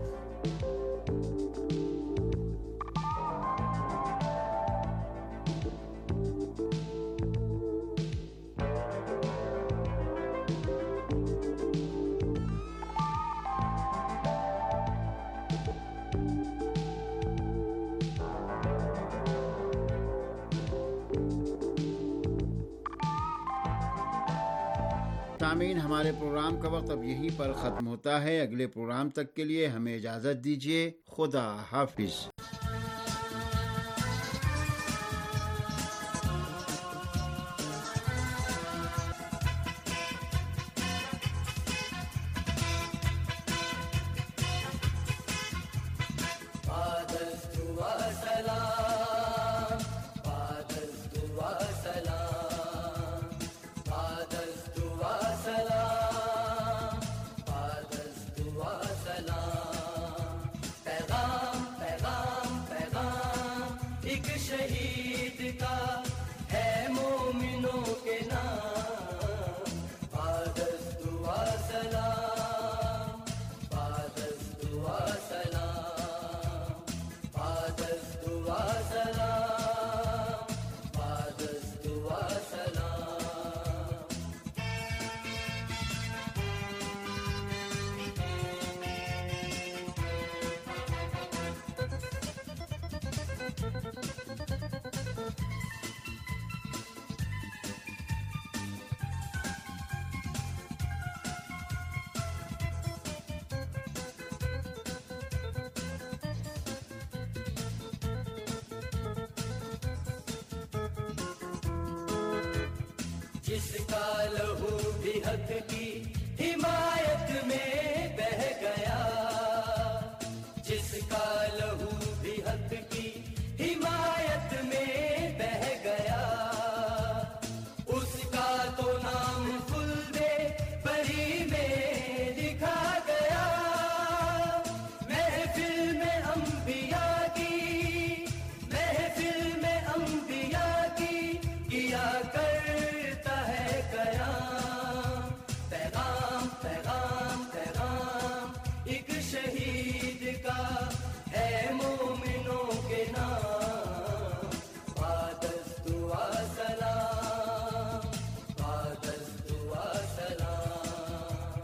S3: سامعین، ہمارے پروگرام کا وقت اب یہیں پر ختم ہوتا ہے۔ اگلے پروگرام تک کے لیے ہمیں اجازت دیجیے۔ خدا حافظ۔
S1: سلام جس کا لہو بھی حق کی حمایت میں بہہ گیا، جس کا لہو بھی حق کی حمایت میں بہہ گیا، اس کا تو نام خلد بری میں لکھا گیا۔ محفل میں انبیاء کی، محفل میں انبیاء کی کیا کرتا ہے قیام، پیغام پیغام پیغام ایک شہید کا ہے مومنوں کے نام، بعدز دعا سلام، بعدز دعا سلام۔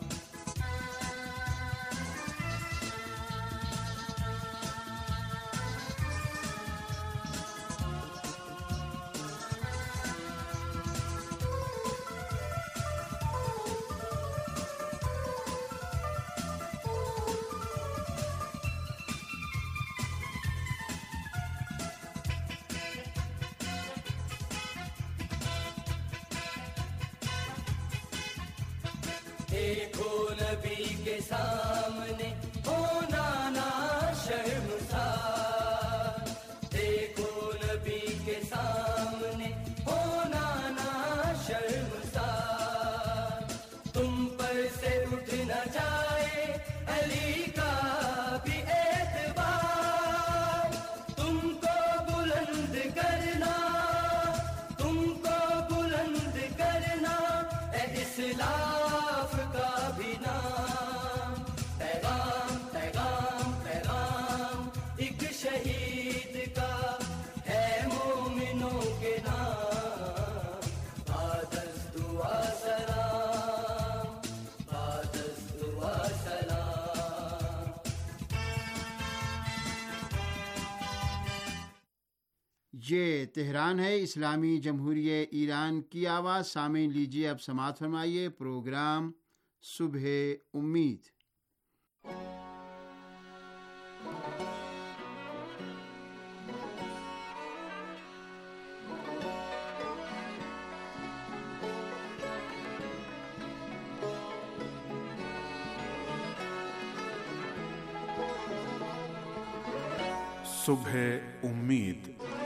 S1: دیکھو نبی کے سامنے ہونا نا شرمسار، دیکھو نبی کے سامنے ہونا نا شرمسار، تم پر سے اٹھ نہ جائے علی کا بھی اعتبار، تم کو بلند کرنا، تم کو بلند کرنا اے اسلاف کا بھی نام، پیغام پیغام پیغام ایک شہید کا ہے مومنوں کے نام، بعدز دعا سلام، بعدز دعا سلام۔
S3: یہ تہران ہے، اسلامی جمہوریہ ایران کی آواز۔ سامعین لیجیے اب سماعت فرمائیے پروگرام صبح امید۔
S5: صبح امید۔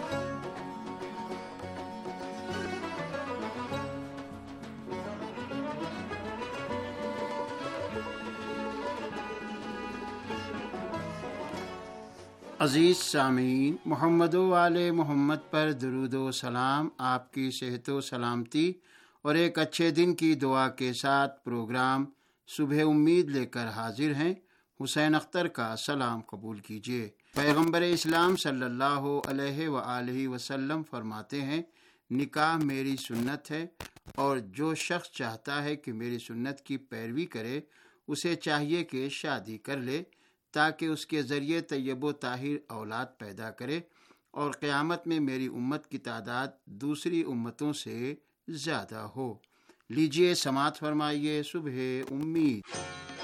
S3: عزیز سامعین، محمد و آل محمد پر درود و سلام، آپ کی صحت و سلامتی اور ایک اچھے دن کی دعا کے ساتھ پروگرام صبح امید لے کر حاضر ہیں۔ حسین اختر کا سلام قبول کیجیے۔ پیغمبر اسلام صلی اللہ علیہ وآلہ وسلم فرماتے ہیں، نکاح میری سنت ہے، اور جو شخص چاہتا ہے کہ میری سنت کی پیروی کرے اسے چاہیے کہ شادی کر لے، تاکہ اس کے ذریعے طیب و طاہر اولاد پیدا کرے اور قیامت میں میری امت کی تعداد دوسری امتوں سے زیادہ ہو۔ لیجیے سماعت فرمائیے صبح امید۔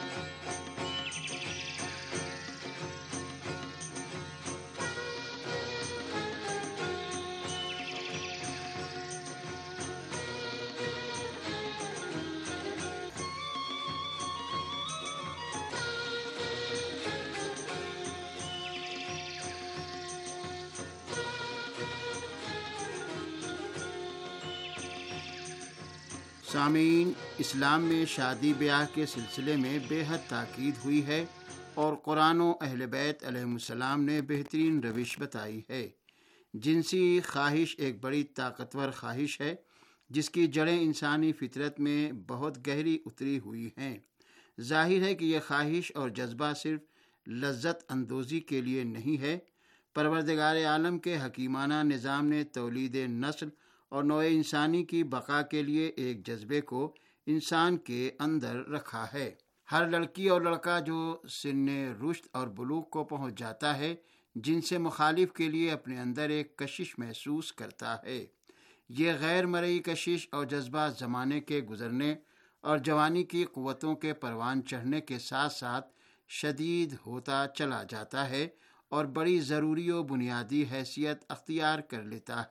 S3: سامعین، اسلام میں شادی بیاہ کے سلسلے میں بے حد تاکید ہوئی ہے، اور قرآن و اہل بیت علیہم السلام نے بہترین روش بتائی ہے۔ جنسی خواہش ایک بڑی طاقتور خواہش ہے، جس کی جڑیں انسانی فطرت میں بہت گہری اتری ہوئی ہیں۔ ظاہر ہے کہ یہ خواہش اور جذبہ صرف لذت اندوزی کے لیے نہیں ہے۔ پروردگار عالم کے حکیمانہ نظام نے تولید نسل اور نوع انسانی کی بقا کے لیے ایک جذبے کو انسان کے اندر رکھا ہے۔ ہر لڑکی اور لڑکا جو سن رشد اور بلوغ کو پہنچ جاتا ہے، جن سے مخالف کے لیے اپنے اندر ایک کشش محسوس کرتا ہے۔ یہ غیر مرئی کشش اور جذبہ زمانے کے گزرنے اور جوانی کی قوتوں کے پروان چڑھنے کے ساتھ ساتھ شدید ہوتا چلا جاتا ہے اور بڑی ضروری و بنیادی حیثیت اختیار کر لیتا ہے،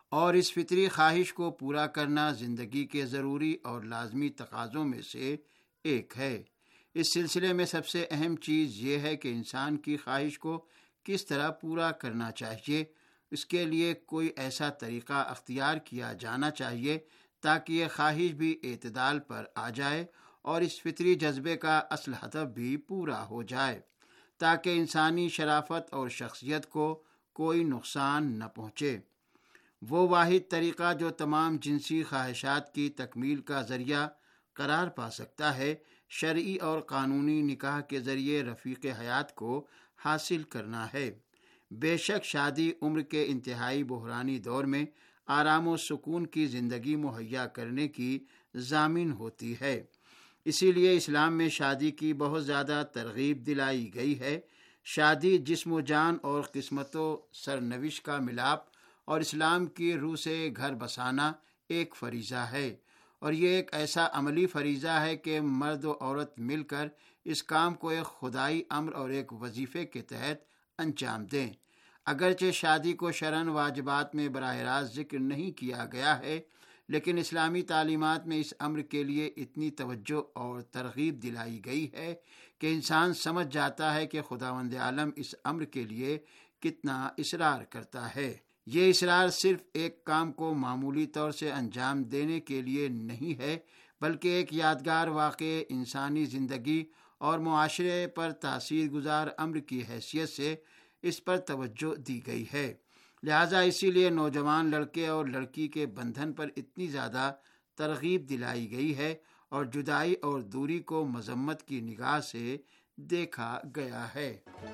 S3: اور اس فطری خواہش کو پورا کرنا زندگی کے ضروری اور لازمی تقاضوں میں سے ایک ہے۔ اس سلسلے میں سب سے اہم چیز یہ ہے کہ انسان کی خواہش کو کس طرح پورا کرنا چاہیے۔ اس کے لیے کوئی ایسا طریقہ اختیار کیا جانا چاہیے تاکہ یہ خواہش بھی اعتدال پر آ جائے اور اس فطری جذبے کا اصل ہدف بھی پورا ہو جائے، تاکہ انسانی شرافت اور شخصیت کو کوئی نقصان نہ پہنچے۔ وہ واحد طریقہ جو تمام جنسی خواہشات کی تکمیل کا ذریعہ قرار پا سکتا ہے، شرعی اور قانونی نکاح کے ذریعے رفیق حیات کو حاصل کرنا ہے۔ بے شک شادی عمر کے انتہائی بحرانی دور میں آرام و سکون کی زندگی مہیا کرنے کی ضامن ہوتی ہے۔ اسی لیے اسلام میں شادی کی بہت زیادہ ترغیب دلائی گئی ہے۔ شادی جسم و جان اور قسمت و سرنوشت کا ملاپ اور اسلام کی روح سے گھر بسانا ایک فریضہ ہے، اور یہ ایک ایسا عملی فریضہ ہے کہ مرد و عورت مل کر اس کام کو ایک خدائی امر اور ایک وظیفے کے تحت انجام دیں۔ اگرچہ شادی کو شرعاً واجبات میں براہ راست ذکر نہیں کیا گیا ہے، لیکن اسلامی تعلیمات میں اس امر کے لیے اتنی توجہ اور ترغیب دلائی گئی ہے کہ انسان سمجھ جاتا ہے کہ خداوند عالم اس امر کے لیے کتنا اصرار کرتا ہے۔ یہ اصرار صرف ایک کام کو معمولی طور سے انجام دینے کے لیے نہیں ہے، بلکہ ایک یادگار واقعے انسانی زندگی اور معاشرے پر تاثیر گزار امر کی حیثیت سے اس پر توجہ دی گئی ہے۔ لہٰذا اسی لیے نوجوان لڑکے اور لڑکی کے بندھن پر اتنی زیادہ ترغیب دلائی گئی ہے اور جدائی اور دوری کو مذمت کی نگاہ سے دیکھا گیا ہے۔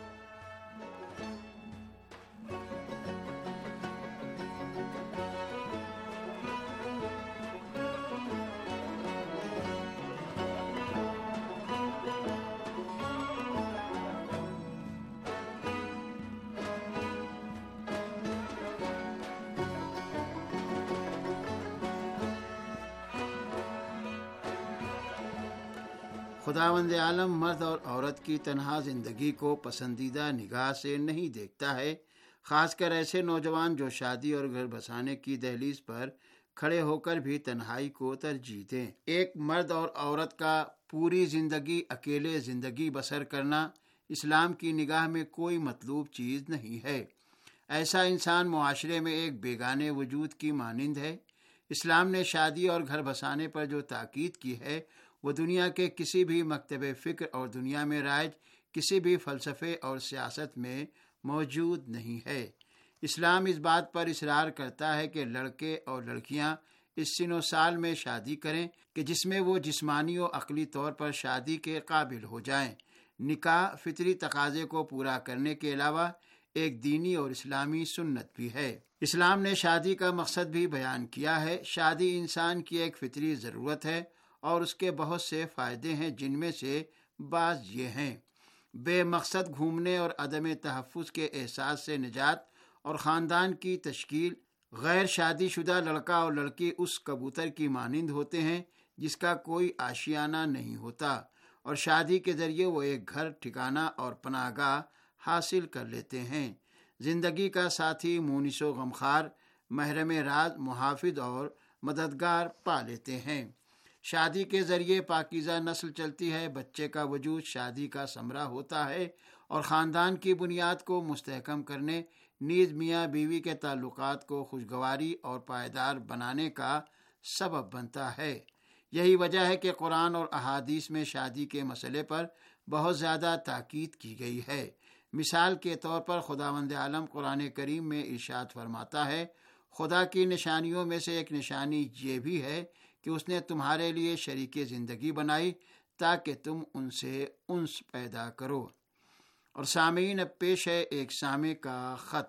S3: خداوند عالم مرد اور عورت کی تنہا زندگی کو پسندیدہ نگاہ سے نہیں دیکھتا ہے، خاص کر ایسے نوجوان جو شادی اور گھر بسانے کی دہلیز پر کھڑے ہو کر بھی تنہائی کو ترجیح دیں۔ ایک مرد اور عورت کا پوری زندگی اکیلے زندگی بسر کرنا اسلام کی نگاہ میں کوئی مطلوب چیز نہیں ہے۔ ایسا انسان معاشرے میں ایک بیگانے وجود کی مانند ہے۔ اسلام نے شادی اور گھر بسانے پر جو تاکید کی ہے وہ دنیا کے کسی بھی مکتب فکر اور دنیا میں رائج کسی بھی فلسفے اور سیاست میں موجود نہیں ہے۔ اسلام اس بات پر اصرار کرتا ہے کہ لڑکے اور لڑکیاں اس سن و سال میں شادی کریں کہ جس میں وہ جسمانی و عقلی طور پر شادی کے قابل ہو جائیں۔ نکاح فطری تقاضے کو پورا کرنے کے علاوہ ایک دینی اور اسلامی سنت بھی ہے۔ اسلام نے شادی کا مقصد بھی بیان کیا ہے۔ شادی انسان کی ایک فطری ضرورت ہے اور اس کے بہت سے فائدے ہیں، جن میں سے بعض یہ ہیں: بے مقصد گھومنے اور عدم تحفظ کے احساس سے نجات اور خاندان کی تشکیل۔ غیر شادی شدہ لڑکا اور لڑکی اس کبوتر کی مانند ہوتے ہیں جس کا کوئی آشیانہ نہیں ہوتا، اور شادی کے ذریعے وہ ایک گھر، ٹھکانہ اور پناہ گاہ حاصل کر لیتے ہیں۔ زندگی کا ساتھی، مونس و غمخوار، محرم راز، محافظ اور مددگار پا لیتے ہیں۔ شادی کے ذریعے پاکیزہ نسل چلتی ہے، بچے کا وجود شادی کا ثمرہ ہوتا ہے اور خاندان کی بنیاد کو مستحکم کرنے، نیز میاں بیوی کے تعلقات کو خوشگواری اور پائیدار بنانے کا سبب بنتا ہے۔ یہی وجہ ہے کہ قرآن اور احادیث میں شادی کے مسئلے پر بہت زیادہ تاکید کی گئی ہے۔ مثال کے طور پر خداوند عالم قرآن کریم میں ارشاد فرماتا ہے: خدا کی نشانیوں میں سے ایک نشانی یہ بھی ہے کہ اس نے تمہارے لیے شریک زندگی بنائی تاکہ تم ان سے انس پیدا کرو۔ اور سامعین، اب پیش ہے ایک سامع کا خط۔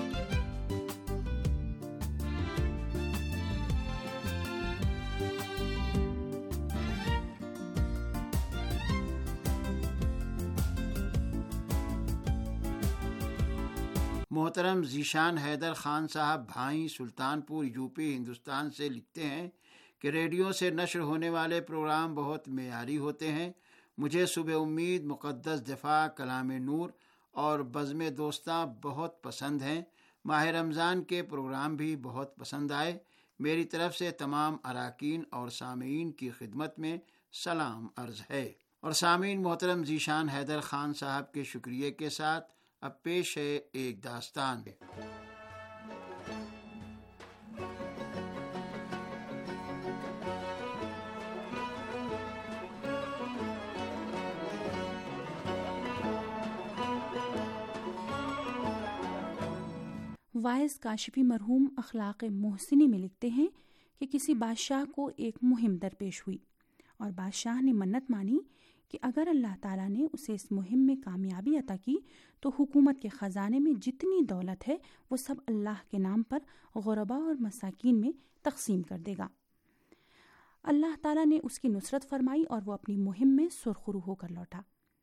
S3: محترم ذیشان حیدر خان صاحب بھائی سلطان پور یوپی ہندوستان سے لکھتے ہیں کہ ریڈیو سے نشر ہونے والے پروگرام بہت معیاری ہوتے ہیں۔ مجھے صبح امید، مقدس دفاع، کلام نور اور بزم دوستاں بہت پسند ہیں، ماہ رمضان کے پروگرام بھی بہت پسند آئے۔ میری طرف سے تمام اراکین اور سامعین کی خدمت میں سلام عرض ہے۔ اور سامعین محترم ذیشان حیدر خان صاحب کے شکریہ کے ساتھ اب پیش ہے ایک داستان۔
S6: وائز کاشفی مرحوم اخلاق محسنی میں لکھتے ہیں کہ کسی بادشاہ کو ایک مہم درپیش ہوئی اور بادشاہ نے منت مانی کہ اگر اللہ تعالیٰ نے اسے اس مہم میں کامیابی عطا کی تو حکومت کے خزانے میں جتنی دولت ہے وہ سب اللہ کے نام پر غرباء اور مساکین میں تقسیم کر دے گا۔ اللہ تعالیٰ نے اس کی نصرت فرمائی اور وہ اپنی مہم میں سرخرو ہو کر لوٹا۔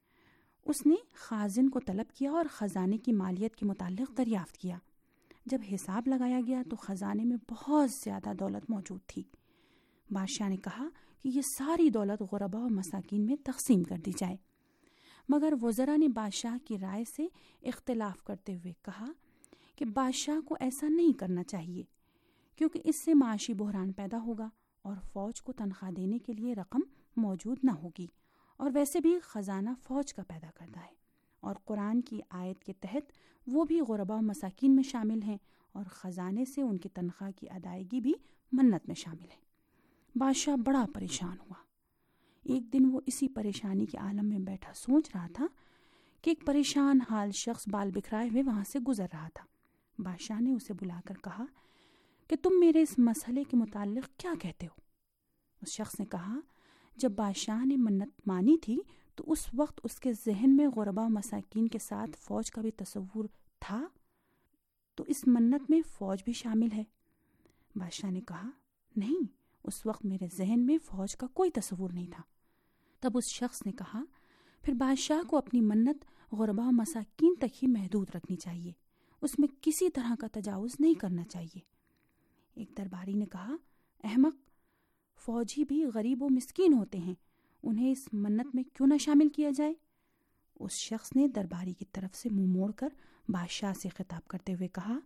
S6: اس نے خازن کو طلب کیا اور خزانے کی مالیت کے متعلق دریافت کیا۔ جب حساب لگایا گیا تو خزانے میں بہت زیادہ دولت موجود تھی۔ بادشاہ نے کہا کہ یہ ساری دولت غرباء و مساکین میں تقسیم کر دی جائے، مگر وزراء نے بادشاہ کی رائے سے اختلاف کرتے ہوئے کہا کہ بادشاہ کو ایسا نہیں کرنا چاہیے کیونکہ اس سے معاشی بحران پیدا ہوگا اور فوج کو تنخواہ دینے کے لیے رقم موجود نہ ہوگی، اور ویسے بھی خزانہ فوج کا پیدا کرتا ہے، اور قرآن کی آیت کے تحت وہ بھی غرباء و مساکین میں شامل ہیں اور خزانے سے ان کی تنخواہ کی ادائیگی بھی منت میں شامل ہے۔ بادشاہ بڑا پریشان ہوا۔ ایک دن وہ اسی پریشانی کے عالم میں بیٹھا سوچ رہا تھا کہ ایک پریشان حال شخص بال بکھرائے ہوئے وہاں سے گزر رہا تھا۔ بادشاہ نے اسے بلا کر کہا کہ تم میرے اس مسئلے کے متعلق کیا کہتے ہو؟ اس شخص نے کہا جب بادشاہ نے منت مانی تھی تو اس وقت اس کے ذہن میں غرباء و مساکین کے ساتھ فوج کا بھی تصور تھا، تو اس منت میں فوج بھی شامل ہے۔ بادشاہ نے کہا نہیں، اس وقت میرے ذہن میں فوج کا کوئی تصور نہیں تھا۔ تب اس شخص نے کہا پھر بادشاہ کو اپنی منت غرباء و مساکین تک ہی محدود رکھنی چاہیے، اس میں کسی طرح کا تجاوز نہیں کرنا چاہیے۔ ایک درباری نے کہا احمق، فوجی بھی غریب و مسکین ہوتے ہیں، انہیں اس منت میں کیوں نہ شامل کیا جائے؟ اس شخص نے درباری کی طرف سے منہ موڑ کر بادشاہ سے خطاب کرتے ہوئے کہا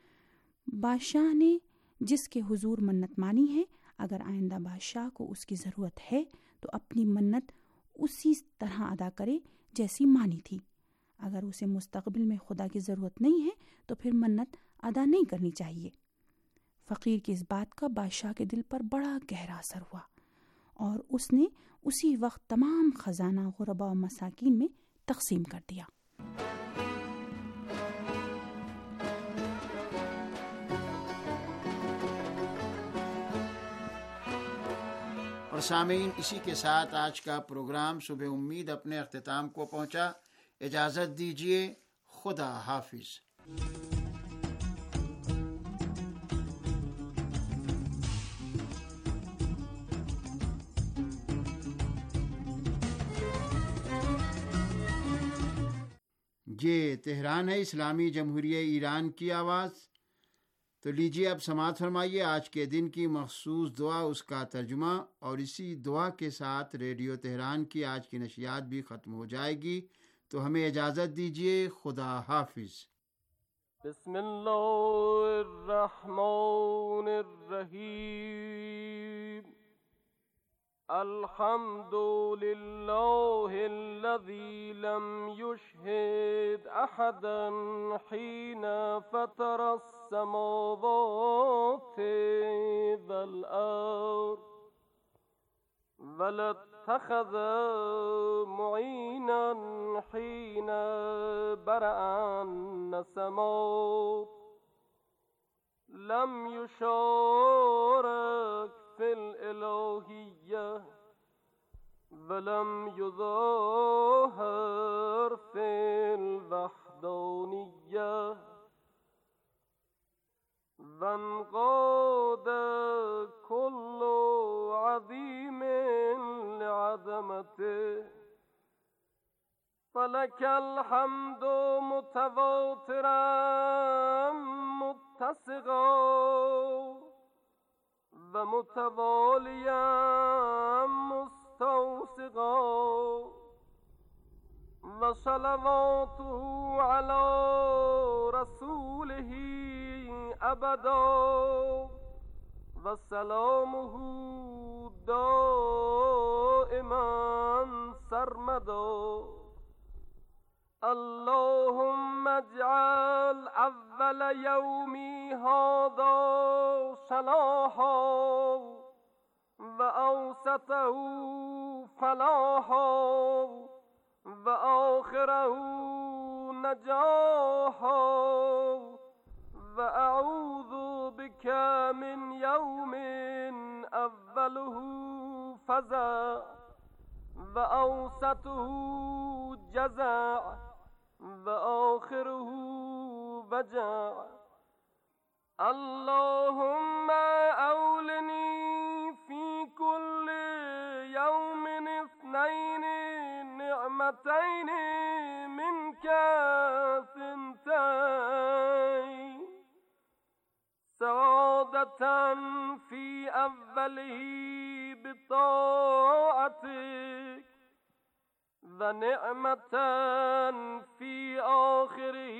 S6: بادشاہ نے جس کے حضور منت مانی ہے، اگر آئندہ بادشاہ کو اس کی ضرورت ہے تو اپنی منت اسی طرح ادا کرے جیسی مانی تھی۔ اگر اسے مستقبل میں خدا کی ضرورت نہیں ہے تو پھر منت ادا نہیں کرنی چاہیے۔ فقیر کی اس بات کا بادشاہ کے دل پر بڑا گہرا اثر ہوا اور اس نے اسی وقت تمام خزانہ غرباء و مساکین میں تقسیم کر دیا۔
S3: اور سامعین، اسی کے ساتھ آج کا پروگرام صبح امید اپنے اختتام کو پہنچا۔ اجازت دیجیے، خدا حافظ۔ یہ تہران ہے، اسلامی جمہوریہ ایران کی آواز۔ تو لیجیے اب سماعت فرمائیے آج کے دن کی مخصوص دعا، اس کا ترجمہ، اور اسی دعا کے ساتھ ریڈیو تہران کی آج کی نشریات بھی ختم ہو جائے گی۔ تو ہمیں اجازت دیجیے، خدا حافظ۔
S7: بسم اللہ الرحمن الرحیم۔ الحمد للہ الذی لم یشہد احدا حین فطر السماوات والارض ولا اتخذ معینا حین برأ السماء لم یشارک فی الالوہیہ ولم یظاہر فی الوحدانیہ وانقاد کل عظیم لعظمته فلک الحمد متواترا متسقا ومتوالیا مستوسقا وصلواته علی رسوله أبدا وسلامه دائما سرمدا اللهم اجعل اول یومی هذا صلاحا و اوسطه فلاحا و آخره نجاحا و اعوذ بك من یوم اوله فزع و اوسطه جزع و آخره وجع اللهم اولني في كل يوم اثنين نعمتين منك ثنتين سعادة في أوله بطاعتك ونعمة في آخره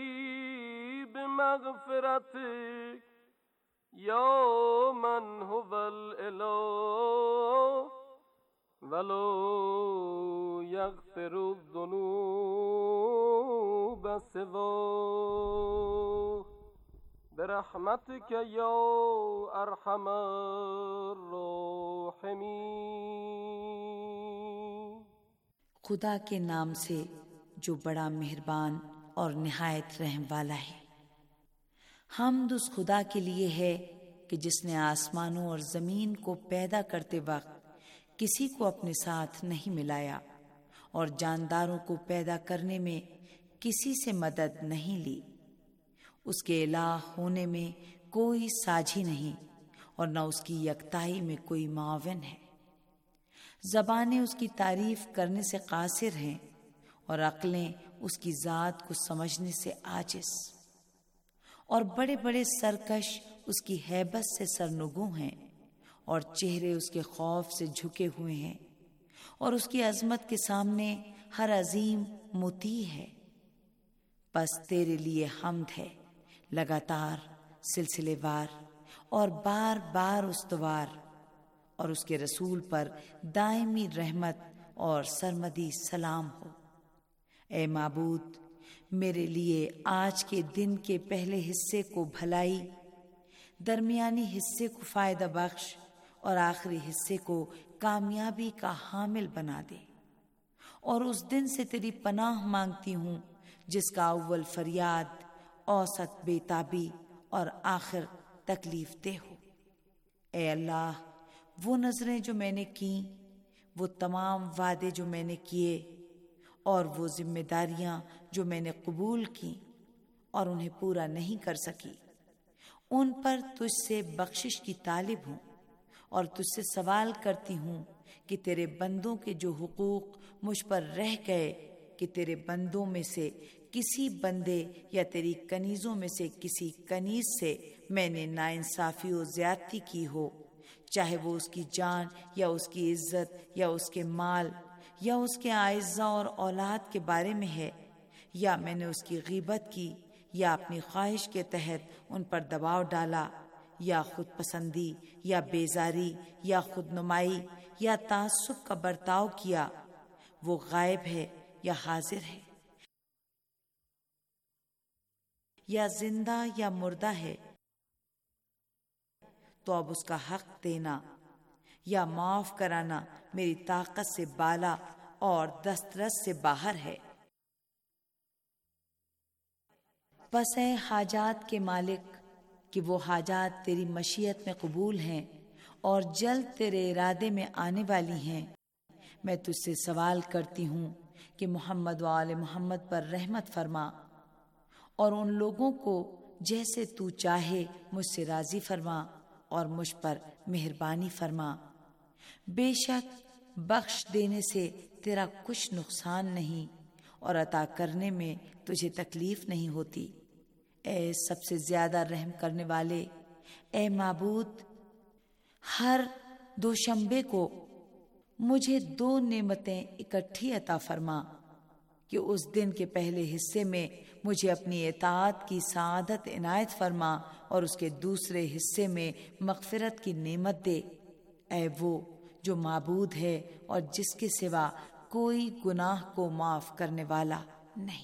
S7: بمغفرتك يا من هو الإله ولا يغفر الذنوب سواه برحمتك يا أرحم الراحمين.
S8: خدا کے نام سے جو بڑا مہربان اور نہایت رحم والا ہے. حمد اس خدا کے لیے ہے کہ جس نے آسمانوں اور زمین کو پیدا کرتے وقت کسی کو اپنے ساتھ نہیں ملایا اور جانداروں کو پیدا کرنے میں کسی سے مدد نہیں لی. اس کے الہ ہونے میں کوئی ساجھی نہیں اور نہ اس کی یکتائی میں کوئی معاون ہے. زبانیں اس کی تعریف کرنے سے قاصر ہیں اور عقلیں اس کی ذات کو سمجھنے سے عاجز. اور بڑے بڑے سرکش اس کی ہیبت سے سرنگوں ہیں اور چہرے اس کے خوف سے جھکے ہوئے ہیں اور اس کی عظمت کے سامنے ہر عظیم مطیع ہے. پس تیرے لیے حمد ہے لگاتار، سلسلے وار اور بار بار استوار، اور اس کے رسول پر دائمی رحمت اور سرمدی سلام ہو. اے معبود، میرے لیے آج کے دن کے پہلے حصے کو بھلائی، درمیانی حصے کو فائدہ بخش اور آخری حصے کو کامیابی کا حامل بنا دے. اور اس دن سے تیری پناہ مانگتی ہوں جس کا اول فریاد، اوسط بے تابی اور آخر تکلیف دہ ہو. اے اللہ، وہ نظریں جو میں نے کیں، وہ تمام وعدے جو میں نے کیے اور وہ ذمہ داریاں جو میں نے قبول کیں اور انہیں پورا نہیں کر سکی، ان پر تجھ سے بخشش کی طالب ہوں اور تجھ سے سوال کرتی ہوں کہ تیرے بندوں کے جو حقوق مجھ پر رہ گئے، کہ تیرے بندوں میں سے کسی بندے یا تیری کنیزوں میں سے کسی کنیز سے میں نے ناانصافی و زیادتی کی ہو، چاہے وہ اس کی جان یا اس کی عزت یا اس کے مال یا اس کے اعزاء اور اولاد کے بارے میں ہے، یا میں نے اس کی غیبت کی یا اپنی خواہش کے تحت ان پر دباؤ ڈالا، یا خود پسندی یا بیزاری یا خود نمائی یا تعصب کا برتاؤ کیا، وہ غائب ہے یا حاضر ہے، یا زندہ یا مردہ ہے، تو اب اس کا حق دینا یا معاف کرانا میری طاقت سے بالا اور دسترس سے باہر ہے. بس اے حاجات کے مالک کہ وہ حاجات تیری مشیت میں قبول ہیں اور جلد تیرے ارادے میں آنے والی ہیں. میں تجھ سے سوال کرتی ہوں کہ محمد و آل محمد پر رحمت فرما اور ان لوگوں کو جیسے تو چاہے مجھ سے راضی فرما اور مجھ پر مہربانی فرما. بے شک بخش دینے سے تیرا کچھ نقصان نہیں اور عطا کرنے میں تجھے تکلیف نہیں ہوتی. اے سب سے زیادہ رحم کرنے والے، اے معبود، ہر دوشنبے کو مجھے 2 نعمتیں اکٹھی عطا فرما कि उस दिन के पहले हिस्से में मुझे अपनी इताअत की सआदत इनायत फरमा और उसके दूसरे हिस्से में मग़फ़िरत की नेमत दे। ऐ वो जो माबूद है और जिसके सिवा कोई गुनाह को माफ करने वाला नहीं।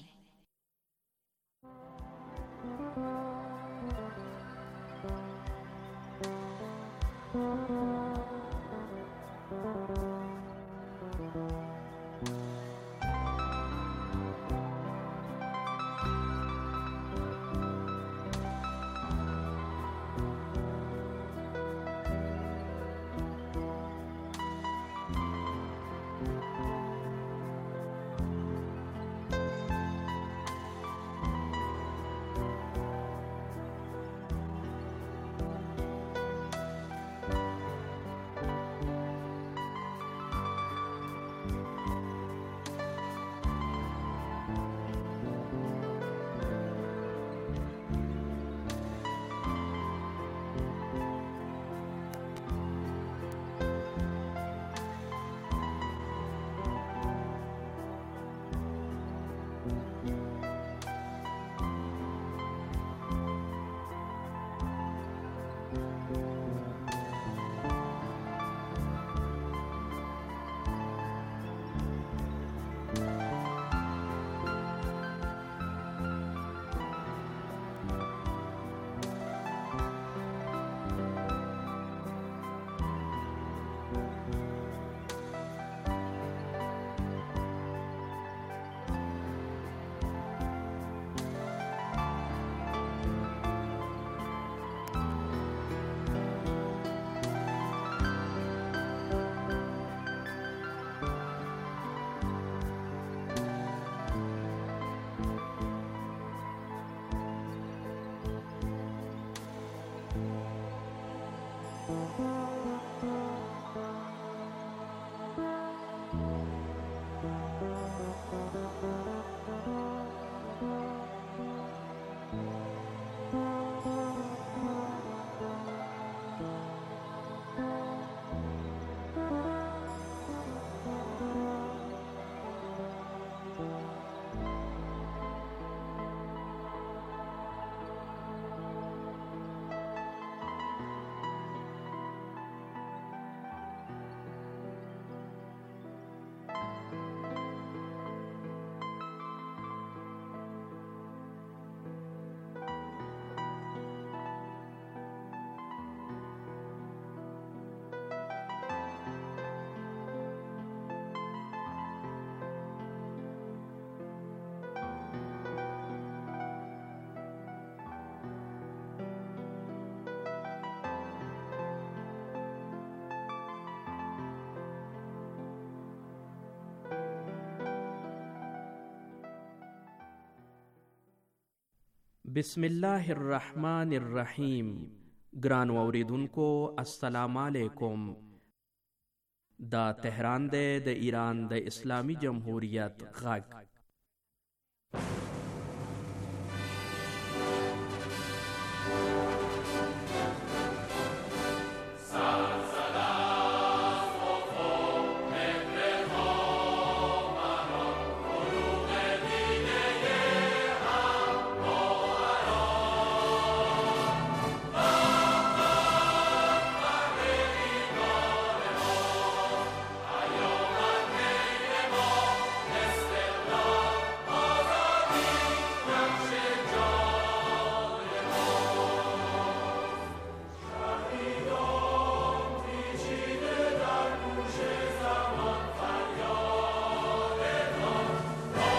S9: बिस्मिल्लाहिर्रहमानिर्रहीम। ग्रान औरिदुनको अस्सलाम वालेकुम। दा तेहरान दे द ईरान द इस्लामी जमहूरियत गग।